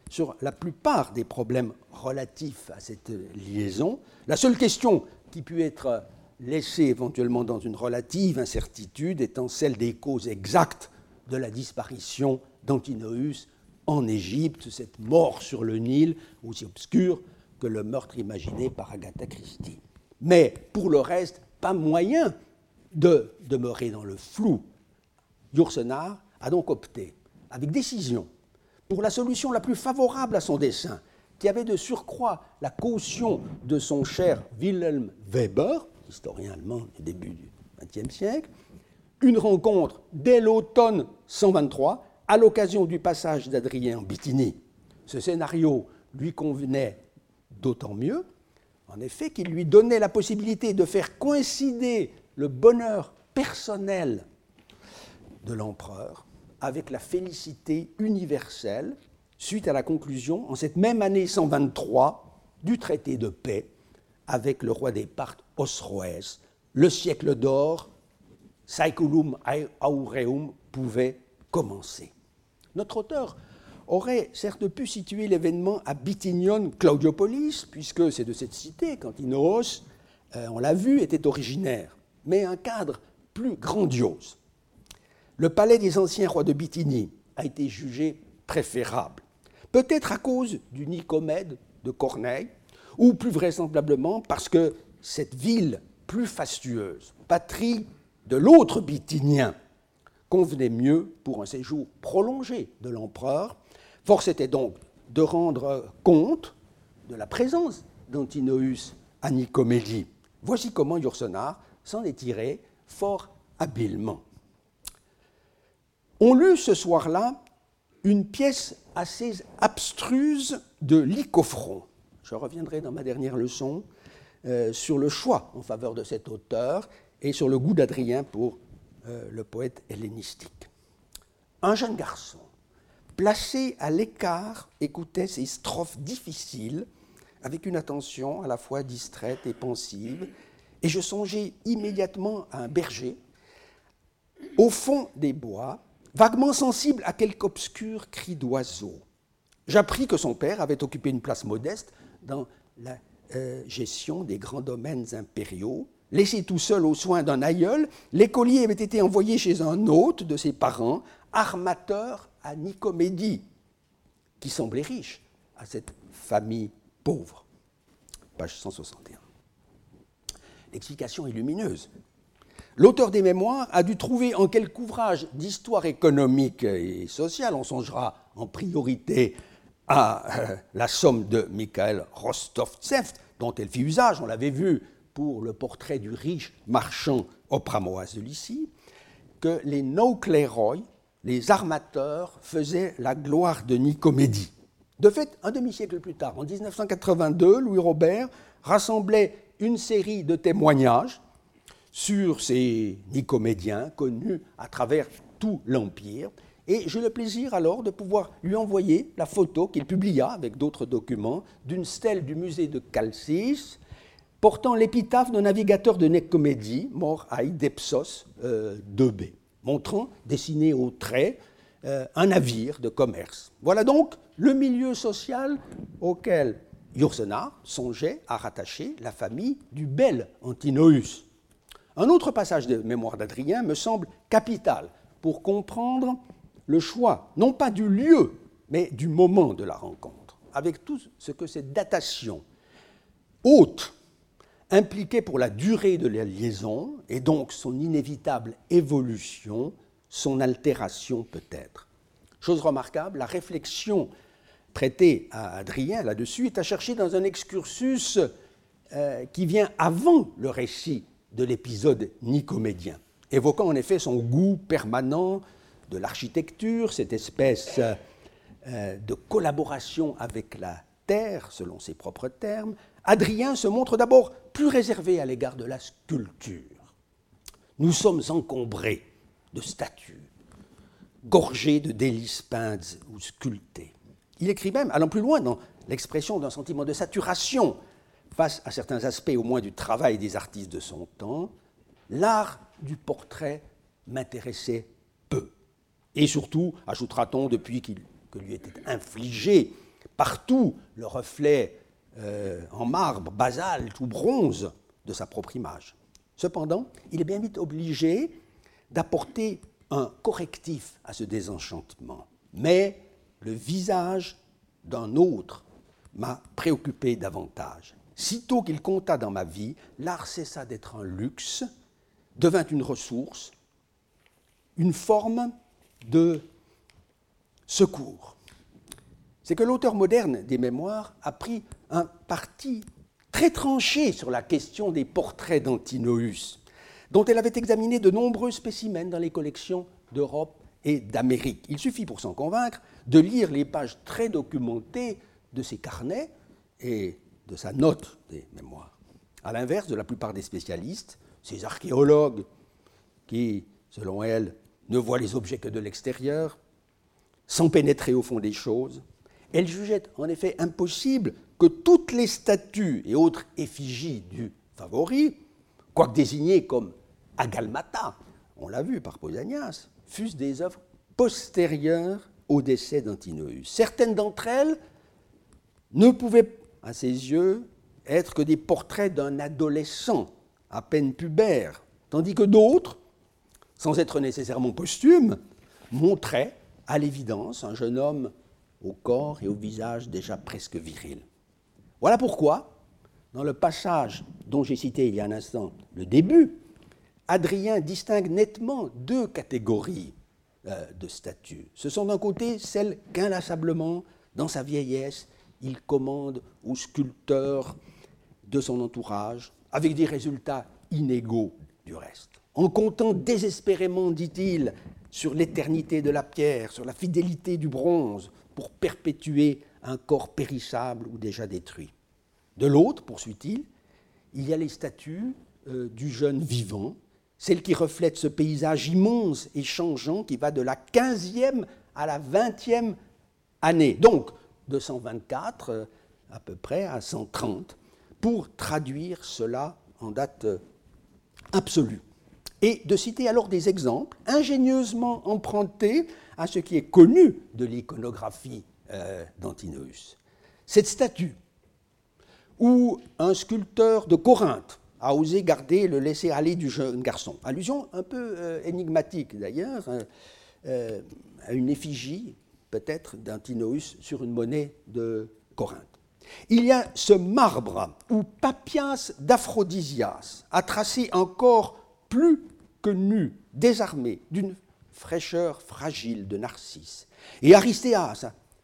sur la plupart des problèmes relatifs à cette liaison. La seule question qui peut être laissée éventuellement dans une relative incertitude étant celle des causes exactes de la disparition d'Antinoüs en Égypte, cette mort sur le Nil aussi obscure que le meurtre imaginé par Agatha Christie. Mais pour le reste, pas moyen de demeurer dans le flou. Yourcenar a donc opté, avec décision, pour la solution la plus favorable à son dessein, qui avait de surcroît la caution de son cher Wilhelm Weber, historien allemand du début du vingtième siècle, une rencontre dès l'automne cent vingt-trois, à l'occasion du passage d'Adrien en Bithynie. Ce scénario lui convenait d'autant mieux, en effet, qu'il lui donnait la possibilité de faire coïncider le bonheur personnel de l'empereur avec la félicité universelle suite à la conclusion, en cette même année cent vingt-trois, du traité de paix avec le roi des Parthes Osroès. Le siècle d'or, Saeculum aureum, pouvait commencer. Notre auteur aurait certes pu situer l'événement à Bithynion Claudiopolis, puisque c'est de cette cité qu'Antinoos, euh, on l'a vu, était originaire, mais un cadre plus grandiose. Le palais des anciens rois de Bithynie a été jugé préférable, peut-être à cause du Nicomède de Corneille, ou plus vraisemblablement parce que cette ville plus fastueuse, patrie de l'autre Bithynien, convenait mieux pour un séjour prolongé de l'empereur. Force était donc de rendre compte de la présence d'Antinoüs à Nicomédie. Voici comment Yourcenar s'en est tiré fort habilement. On lut ce soir-là une pièce assez abstruse de Lycophron. Je reviendrai dans ma dernière leçon euh, sur le choix en faveur de cet auteur et sur le goût d'Adrien pour euh, le poète hellénistique. Un jeune garçon, placé à l'écart, écoutait ces strophes difficiles avec une attention à la fois distraite et pensive, et je songeai immédiatement à un berger, au fond des bois, vaguement sensible à quelque obscur cri d'oiseau. J'appris que son père avait occupé une place modeste dans la euh, gestion des grands domaines impériaux. Laissé tout seul aux soins d'un aïeul, l'écolier avait été envoyé chez un hôte de ses parents, armateur à Nicomédie, qui semblait riche à cette famille pauvre. Page cent soixante et un. L'explication est lumineuse. L'auteur des mémoires a dû trouver en quelque ouvrage d'histoire économique et sociale, on songera en priorité à euh, la somme de Michael Rostovtsev, dont elle fit usage, on l'avait vu pour le portrait du riche marchand Opramoas de Lycie, que les Naucléroi, les armateurs, faisaient la gloire de Nicomédie. De fait, un demi-siècle plus tard, en dix-neuf cent quatre-vingt-deux, Louis Robert rassemblait une série de témoignages sur ces Nicomédiens connus à travers tout l'Empire. Et j'ai le plaisir alors de pouvoir lui envoyer la photo qu'il publia avec d'autres documents d'une stèle du musée de Chalcis portant l'épitaphe d'un navigateur de Nicomédie, mort à Idepsos euh, deux B, montrant, dessiné au trait, euh, un navire de commerce. Voilà donc le milieu social auquel Yourcenar songeait à rattacher la famille du bel Antinoüs. Un autre passage de Mémoires d'Adrien me semble capital pour comprendre le choix, non pas du lieu, mais du moment de la rencontre, avec tout ce que cette datation haute impliquait pour la durée de la liaison, et donc son inévitable évolution, son altération peut-être. Chose remarquable, la réflexion prêtée à Adrien là-dessus est à chercher dans un excursus euh, qui vient avant le récit de l'épisode nicomédien, évoquant en effet son goût permanent de l'architecture, cette espèce euh, de collaboration avec la terre, selon ses propres termes. Adrien se montre d'abord plus réservé à l'égard de la sculpture. Nous sommes encombrés de statues, gorgés de délices peintes ou sculptées. Il écrit même, allant plus loin dans l'expression d'un sentiment de saturation face à certains aspects au moins du travail des artistes de son temps, l'art du portrait m'intéressait peu. Et surtout, ajoutera-t-on, depuis qu'il, que lui était infligé partout le reflet euh, en marbre, basalte ou bronze de sa propre image. Cependant, il est bien vite obligé d'apporter un correctif à ce désenchantement. Mais le visage d'un autre m'a préoccupé davantage. Sitôt qu'il compta dans ma vie, l'art cessa d'être un luxe, devint une ressource, une forme de secours. C'est que l'auteur moderne des Mémoires a pris un parti très tranché sur la question des portraits d'Antinoüs, dont elle avait examiné de nombreux spécimens dans les collections d'Europe et d'Amérique. Il suffit pour s'en convaincre de lire les pages très documentées de ses carnets et de sa note des Mémoires. À l'inverse de la plupart des spécialistes, ces archéologues qui, selon elle, ne voient les objets que de l'extérieur, sans pénétrer au fond des choses, elle jugeait en effet impossible que toutes les statues et autres effigies du favori, quoique désignées comme agalmata, on l'a vu par Pausanias, fussent des œuvres postérieures au décès d'Antinoüs. Certaines d'entre elles ne pouvaient, à ses yeux, être que des portraits d'un adolescent à peine pubère, tandis que d'autres, sans être nécessairement posthumes, montraient à l'évidence un jeune homme au corps et au visage déjà presque viril. Voilà pourquoi, dans le passage dont j'ai cité il y a un instant le début, Hadrien distingue nettement deux catégories euh, de statues. Ce sont d'un côté celles qu'inlassablement, dans sa vieillesse, il commande aux sculpteurs de son entourage, avec des résultats inégaux du reste. En comptant désespérément, dit-il, sur l'éternité de la pierre, sur la fidélité du bronze, pour perpétuer un corps périssable ou déjà détruit. De l'autre, poursuit-il, il y a les statues euh, du jeune vivant, celles qui reflètent ce paysage immense et changeant qui va de la quinzième à la vingtième année, donc de cent vingt-quatre euh, à peu près à cent trente, pour traduire cela en date euh, absolue. Et de citer alors des exemples ingénieusement empruntés à ce qui est connu de l'iconographie euh, d'Antinoüs. Cette statue, où un sculpteur de Corinthe a osé garder le laisser-aller du jeune garçon, allusion un peu euh, énigmatique d'ailleurs, euh, euh, à une effigie peut-être d'Antinoüs sur une monnaie de Corinthe. Il y a ce marbre où Papias d'Aphrodisias a tracé un corps plus que nu, désarmé, d'une fraîcheur fragile de Narcisse. Et Aristéas,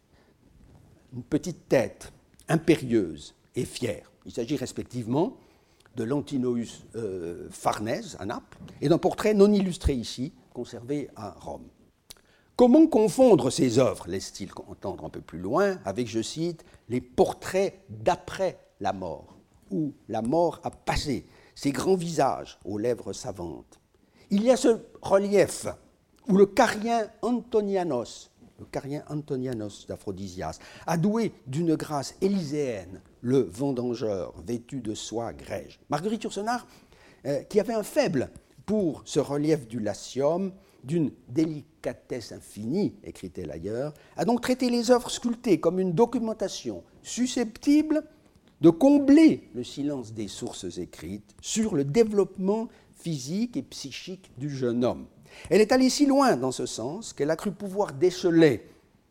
une petite tête impérieuse et fière. Il s'agit respectivement de l'Antinoüs euh, Farnèse à Naples et d'un portrait non illustré ici, conservé à Rome. Comment confondre ces œuvres, laisse-t-il entendre un peu plus loin, avec, je cite, les portraits d'après la mort, où la mort a passé, ces grands visages aux lèvres savantes. Il y a ce relief où le carien Antonianos, le carien Antonianos d'Aphrodisias, a doué d'une grâce élyséenne le vendangeur vêtu de soie grège. Marguerite Yourcenar, euh, qui avait un faible pour ce relief du Latium, d'une délicatesse infinie, écrit-elle ailleurs, a donc traité les œuvres sculptées comme une documentation susceptible de combler le silence des sources écrites sur le développement physique et psychique du jeune homme. Elle est allée si loin dans ce sens qu'elle a cru pouvoir déceler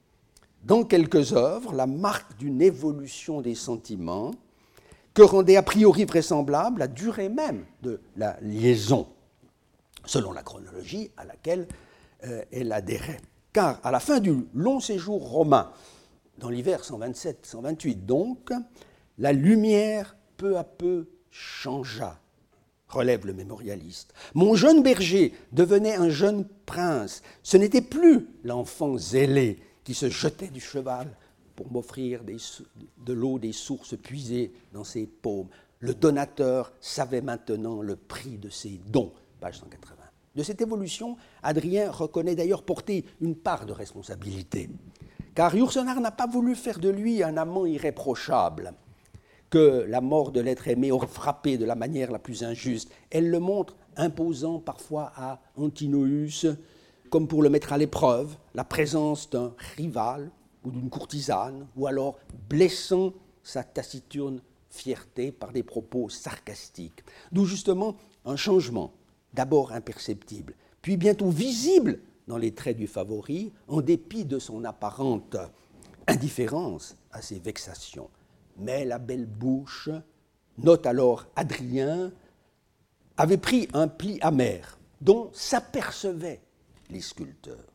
dans quelques œuvres la marque d'une évolution des sentiments que rendait a priori vraisemblable la durée même de la liaison, selon la chronologie à laquelle euh, elle adhérait. Car à la fin du long séjour romain, dans l'hiver cent vingt-sept cent vingt-huit donc, la lumière peu à peu changea, relève le mémorialiste. Mon jeune berger devenait un jeune prince. Ce n'était plus l'enfant zélé qui se jetait du cheval pour m'offrir des, de l'eau des sources puisées dans ses paumes. Le donateur savait maintenant le prix de ses dons. Page cent quatre-vingts. De cette évolution, Hadrien reconnaît d'ailleurs porter une part de responsabilité. Car Yourcenar n'a pas voulu faire de lui un amant irréprochable, que la mort de l'être aimé aurait frappé de la manière la plus injuste. Elle le montre imposant parfois à Antinoüs, comme pour le mettre à l'épreuve, la présence d'un rival ou d'une courtisane, ou alors blessant sa taciturne fierté par des propos sarcastiques. D'où justement un changement, d'abord imperceptible, puis bientôt visible dans les traits du favori, en dépit de son apparente indifférence à ses vexations. Mais la belle bouche, note alors Adrien, avait pris un pli amer dont s'apercevaient les sculpteurs,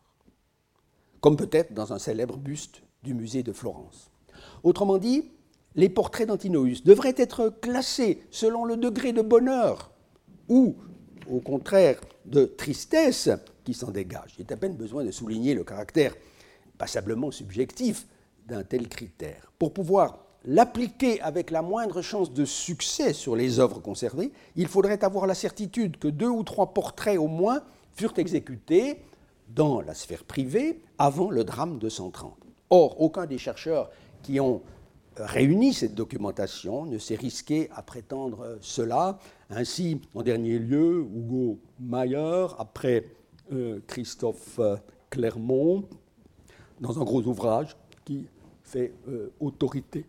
comme peut-être dans un célèbre buste du musée de Florence. Autrement dit, les portraits d'Antinoüs devraient être classés selon le degré de bonheur ou, au contraire, de tristesse qui s'en dégage. Il est à peine besoin de souligner le caractère passablement subjectif d'un tel critère. Pour pouvoir l'appliquer avec la moindre chance de succès sur les œuvres conservées, il faudrait avoir la certitude que deux ou trois portraits au moins furent exécutés dans la sphère privée avant le drame de cent trente. Or, aucun des chercheurs qui ont réuni cette documentation ne s'est risqué à prétendre cela. Ainsi, en dernier lieu, Hugo Mayer, après euh, Christophe Clermont, dans un gros ouvrage qui fait euh, autorité.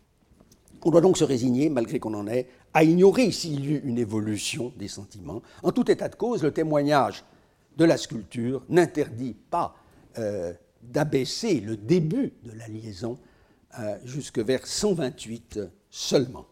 On doit donc se résigner, malgré qu'on en ait, à ignorer s'il y eut une évolution des sentiments. En tout état de cause, le témoignage de la sculpture n'interdit pas euh, d'abaisser le début de la liaison euh, jusque vers cent vingt-huit seulement.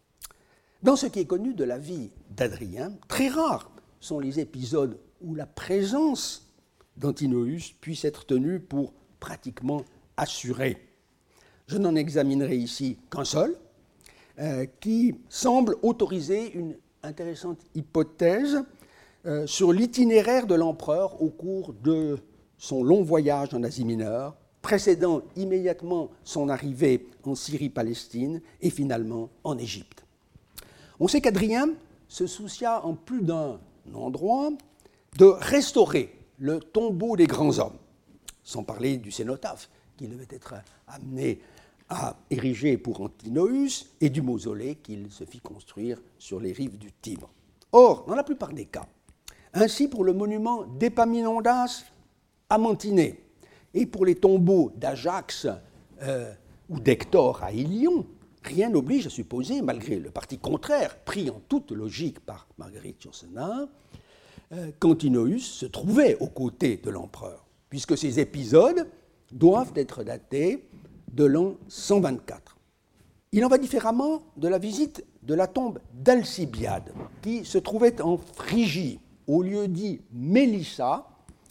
Dans ce qui est connu de la vie d'Adrien, très rares sont les épisodes où la présence d'Antinoüs puisse être tenue pour pratiquement assurée. Je n'en examinerai ici qu'un seul, euh, qui semble autoriser une intéressante hypothèse euh, sur l'itinéraire de l'empereur au cours de son long voyage en Asie mineure, précédant immédiatement son arrivée en Syrie-Palestine et finalement en Égypte. On sait qu'Adrien se soucia en plus d'un endroit de restaurer le tombeau des grands hommes, sans parler du cénotaphe qu'il devait être amené à ériger pour Antinoüs et du mausolée qu'il se fit construire sur les rives du Tibre. Or, dans la plupart des cas, ainsi pour le monument d'Épaminondas à Mantinée et pour les tombeaux d'Ajax euh, ou d'Hector à Ilion, rien n'oblige à supposer, malgré le parti contraire pris en toute logique par Marguerite Yourcenar, euh, qu'Antinoüs se trouvait aux côtés de l'empereur, puisque ces épisodes doivent être datés de l'an cent vingt-quatre. Il en va différemment de la visite de la tombe d'Alcibiade, qui se trouvait en Phrygie, au lieu dit Mélissa,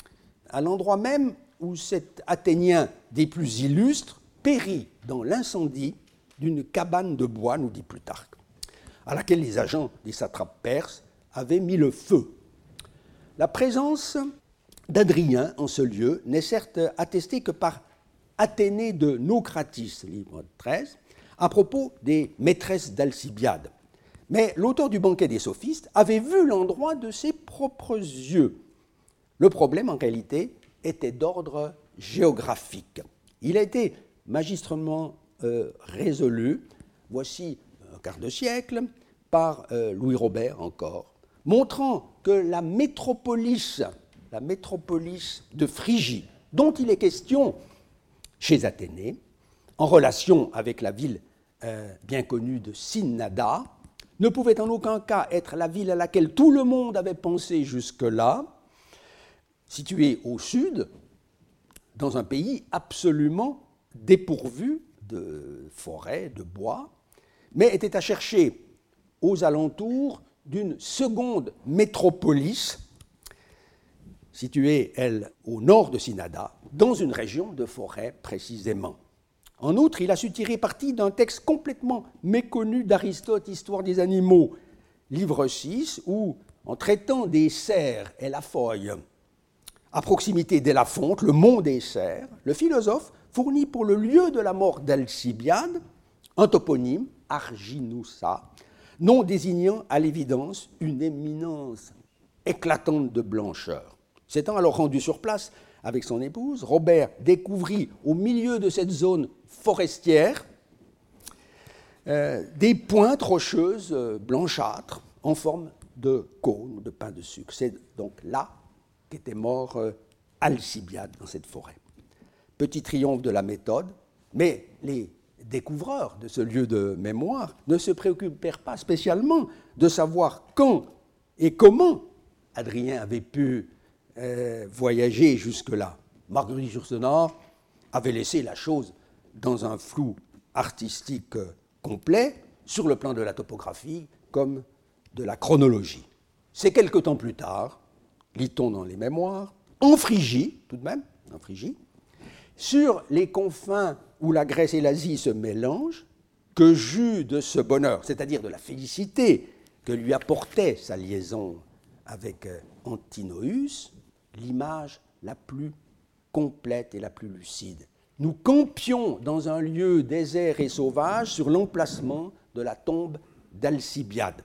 à l'endroit même où cet Athénien des plus illustres périt dans l'incendie d'une cabane de bois, nous dit Plutarque, à laquelle les agents des satrapes perses avaient mis le feu. La présence d'Adrien en ce lieu n'est certes attestée que par Athénée de Naucratis, livre treize, à propos des maîtresses d'Alcibiade. Mais l'auteur du banquet des sophistes avait vu l'endroit de ses propres yeux. Le problème, en réalité, était d'ordre géographique. Il a été magistrement euh, résolu, voici un quart de siècle, par euh, Louis Robert encore, montrant que la métropolis, la métropolis de Phrygie, dont il est question chez Athénée, en relation avec la ville euh, bien connue de Cynnada, ne pouvait en aucun cas être la ville à laquelle tout le monde avait pensé jusque-là, située au sud, dans un pays absolument dépourvu de forêts, de bois, mais était à chercher aux alentours d'une seconde métropolis, située, elle, au nord de Cynnada, dans une région de forêt précisément. En outre, il a su tirer parti d'un texte complètement méconnu d'Aristote, Histoire des animaux, livre six, où, en traitant des cerfs et la feuille, à proximité d'Elafonte, le mont des cerfs, le philosophe fournit pour le lieu de la mort d'Alcibiade un toponyme, Arginoussa, nom désignant à l'évidence une éminence éclatante de blancheur. S'étant alors rendu sur place avec son épouse, Robert découvrit au milieu de cette zone forestière euh, des pointes rocheuses euh, blanchâtres en forme de cône ou de pain de sucre. C'est donc là qu'était mort euh, Alcibiade dans cette forêt. petit triomphe de la méthode, mais les découvreurs de ce lieu de mémoire ne se préoccupèrent pas spécialement de savoir quand et comment Adrien avait pu euh, voyager jusque-là. Marguerite Yourcenar avait laissé la chose dans un flou artistique complet sur le plan de la topographie comme de la chronologie. C'est quelque temps plus tard, lit-on dans les mémoires, en Phrygie, tout de même, en Phrygie, sur les confins où la Grèce et l'Asie se mélangent, que j'eus de ce bonheur, c'est-à-dire de la félicité que lui apportait sa liaison avec Antinoüs, l'image la plus complète et la plus lucide. Nous campions dans un lieu désert et sauvage sur l'emplacement de la tombe d'Alcibiade.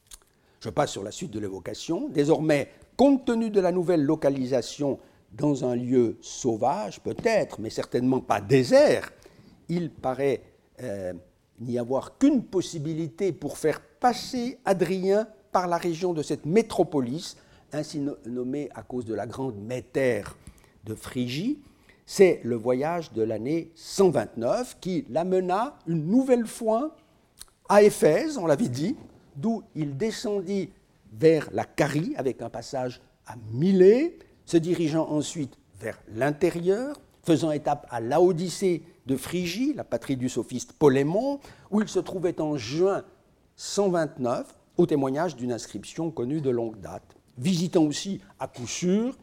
Je passe sur la suite de l'évocation. Désormais, compte tenu de la nouvelle localisation dans un lieu sauvage, peut-être, mais certainement pas désert, il paraît euh, n'y avoir qu'une possibilité pour faire passer Adrien par la région de cette métropolis, ainsi no- nommée à cause de la grande métère de Phrygie. C'est le voyage de l'année cent vingt-neuf qui l'amena une nouvelle fois à Éphèse, on l'avait dit, d'où il descendit vers la Carie avec un passage à Milet, se dirigeant ensuite vers l'intérieur, faisant étape à Laodicée de Phrygie, la patrie du sophiste Polémon, où il se trouvait en juin cent vingt-neuf, au témoignage d'une inscription connue de longue date, visitant aussi à coup sûr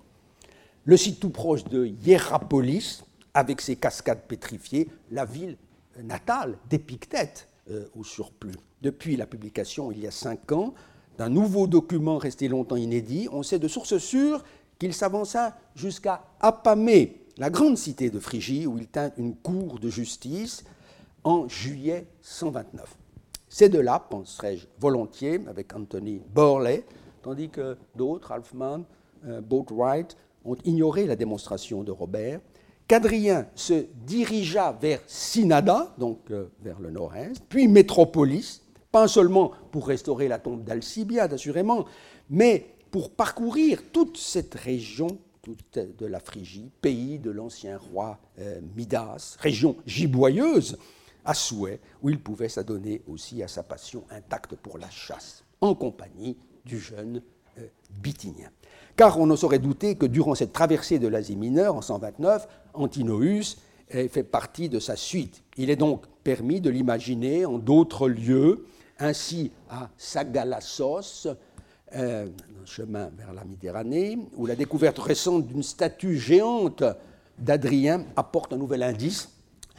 le site tout proche de Hiérapolis, avec ses cascades pétrifiées, la ville natale d'Épictète euh, au surplus. Depuis la publication, il y a cinq ans, d'un nouveau document resté longtemps inédit, on sait de sources sûres qu'il s'avança jusqu'à Apamée, la grande cité de Phrygie, où il tint une cour de justice en juillet cent vingt-neuf. C'est de là, penserais-je volontiers, avec Anthony Burley, tandis que d'autres, Halfman, euh, Boatwright, ont ignoré la démonstration de Robert, qu'Adrien se dirigea vers Synada, donc euh, vers le nord-est, puis Métropolis, pas seulement pour restaurer la tombe d'Alcibiade, assurément, mais pour parcourir toute cette région toute de la Phrygie, pays de l'ancien roi euh, Midas, région giboyeuse, à souhait, où il pouvait s'adonner aussi à sa passion intacte pour la chasse, en compagnie du jeune euh, Bithynien. Car on ne saurait douter que durant cette traversée de l'Asie mineure, en cent vingt-neuf, Antinoüs fait partie de sa suite. Il est donc permis de l'imaginer en d'autres lieux, ainsi à Sagalassos, euh, chemin vers la Méditerranée, où la découverte récente d'une statue géante d'Adrien apporte un nouvel indice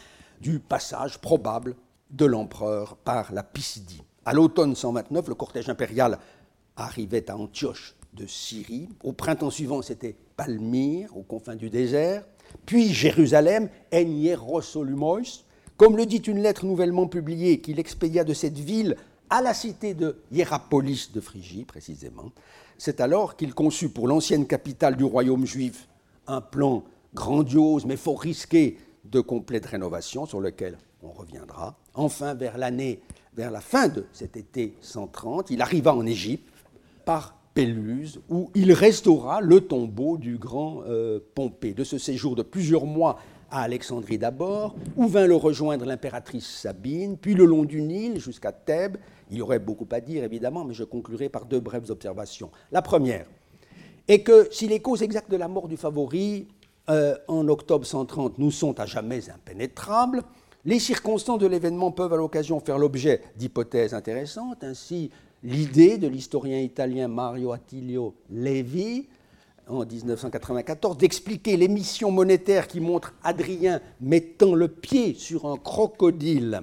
du passage probable de l'empereur par la Pisidie. À l'automne cent vingt-neuf, le cortège impérial arrivait à Antioche de Syrie. Au printemps suivant, c'était Palmyre, aux confins du désert, puis Jérusalem, en Hierosolymos, comme le dit une lettre nouvellement publiée qu'il expédia de cette ville à la cité de Hiérapolis de Phrygie, précisément. C'est alors qu'il conçut pour l'ancienne capitale du royaume juif un plan grandiose mais fort risqué de complète rénovation, sur lequel on reviendra. Enfin, vers l'année, vers la fin de cet été cent trente, il arriva en Égypte par Péluse, où il restaura le tombeau du grand euh, Pompée. De ce séjour de plusieurs mois à Alexandrie d'abord, où vint le rejoindre l'impératrice Sabine, puis le long du Nil jusqu'à Thèbes. Il y aurait beaucoup à dire, évidemment, mais je conclurai par deux brèves observations. La première est que si les causes exactes de la mort du favori euh, en octobre cent trente nous sont à jamais impénétrables, les circonstances de l'événement peuvent à l'occasion faire l'objet d'hypothèses intéressantes. Ainsi, l'idée de l'historien italien Mario Attilio Levi, en dix-neuf cent quatre-vingt-quatorze, d'expliquer l'émission monétaire qui montre Adrien mettant le pied sur un crocodile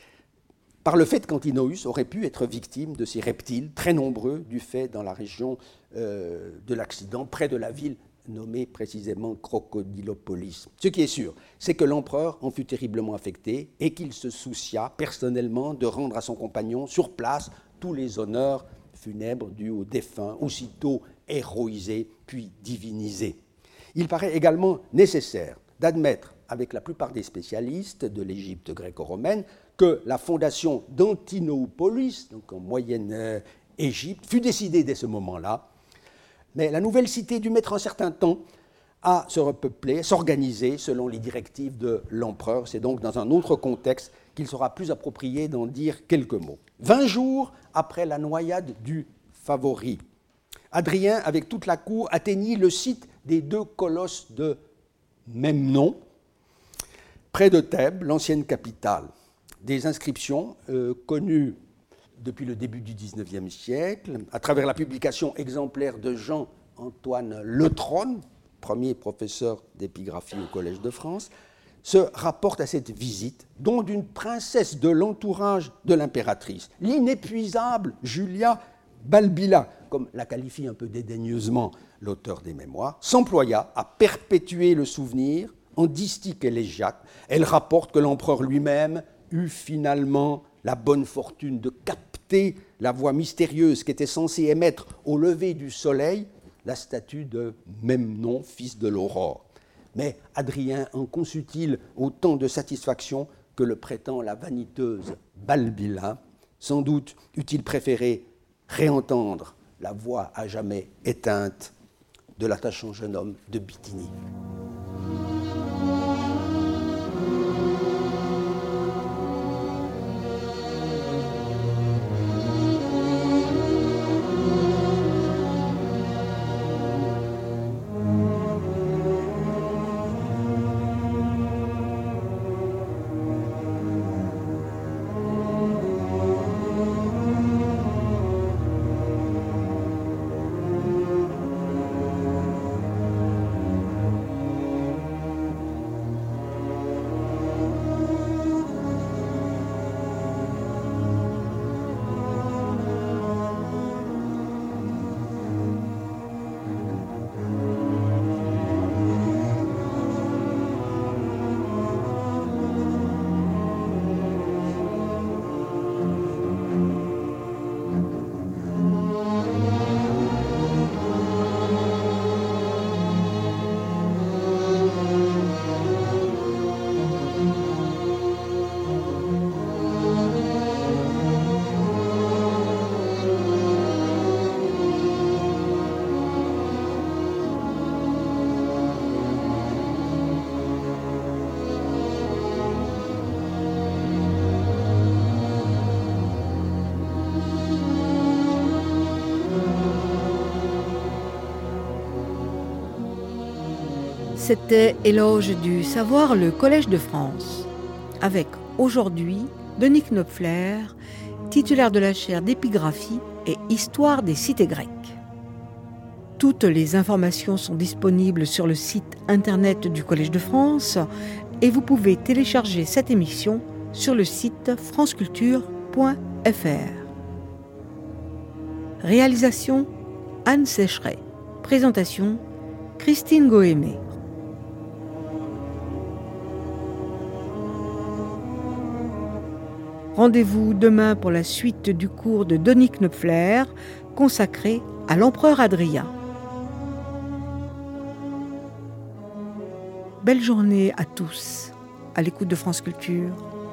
par le fait qu'Antinoüs aurait pu être victime de ces reptiles très nombreux du fait dans la région euh, de l'accident, près de la ville nommée précisément Crocodilopolis. Ce qui est sûr, c'est que l'empereur en fut terriblement affecté et qu'il se soucia personnellement de rendre à son compagnon sur place tous les honneurs funèbres dus aux défunts, aussitôt héroïsés puis divinisés. Il paraît également nécessaire d'admettre, avec la plupart des spécialistes de l'Égypte gréco-romaine, que la fondation d'Antinopolis, donc en moyenne Égypte, fut décidée dès ce moment-là. Mais la nouvelle cité dut mettre un certain temps à se repeupler, s'organiser selon les directives de l'empereur. C'est donc dans un autre contexte qu'il sera plus approprié d'en dire quelques mots. Vingt jours après la noyade du Favori, Adrien, avec toute la cour, atteignit le site des deux colosses de même nom, près de Thèbes, l'ancienne capitale. Des inscriptions euh, connues depuis le début du dix-neuvième siècle, à travers la publication exemplaire de Jean-Antoine Letronne, premier professeur d'épigraphie au Collège de France, se rapportent à cette visite, dont d'une princesse de l'entourage de l'impératrice, l'inépuisable Julia Balbilla, comme la qualifie un peu dédaigneusement l'auteur des mémoires, s'employa à perpétuer le souvenir en distique élégiaque. Elle rapporte que l'empereur lui-même eut finalement la bonne fortune de capter la voix mystérieuse qui était censée émettre au lever du soleil la statue de Memnon, fils de l'aurore. Mais Adrien en conçut-il autant de satisfaction que le prétend la vaniteuse Balbilla? Sans doute eût-il préféré réentendre la voix à jamais éteinte de l'attachant jeune homme de Bithynie. C'était Éloge du savoir, le Collège de France, avec aujourd'hui Denis Knopfler, titulaire de la chaire d'épigraphie et histoire des cités grecques. Toutes les informations sont disponibles sur le site internet du Collège de France et vous pouvez télécharger cette émission sur le site franceculture point f r. Réalisation Anne Sécheret. Présentation Christine Gohémé. Rendez-vous demain pour la suite du cours de Denis Knopfler consacré à l'empereur Adrien. Belle journée à tous, à l'écoute de France Culture.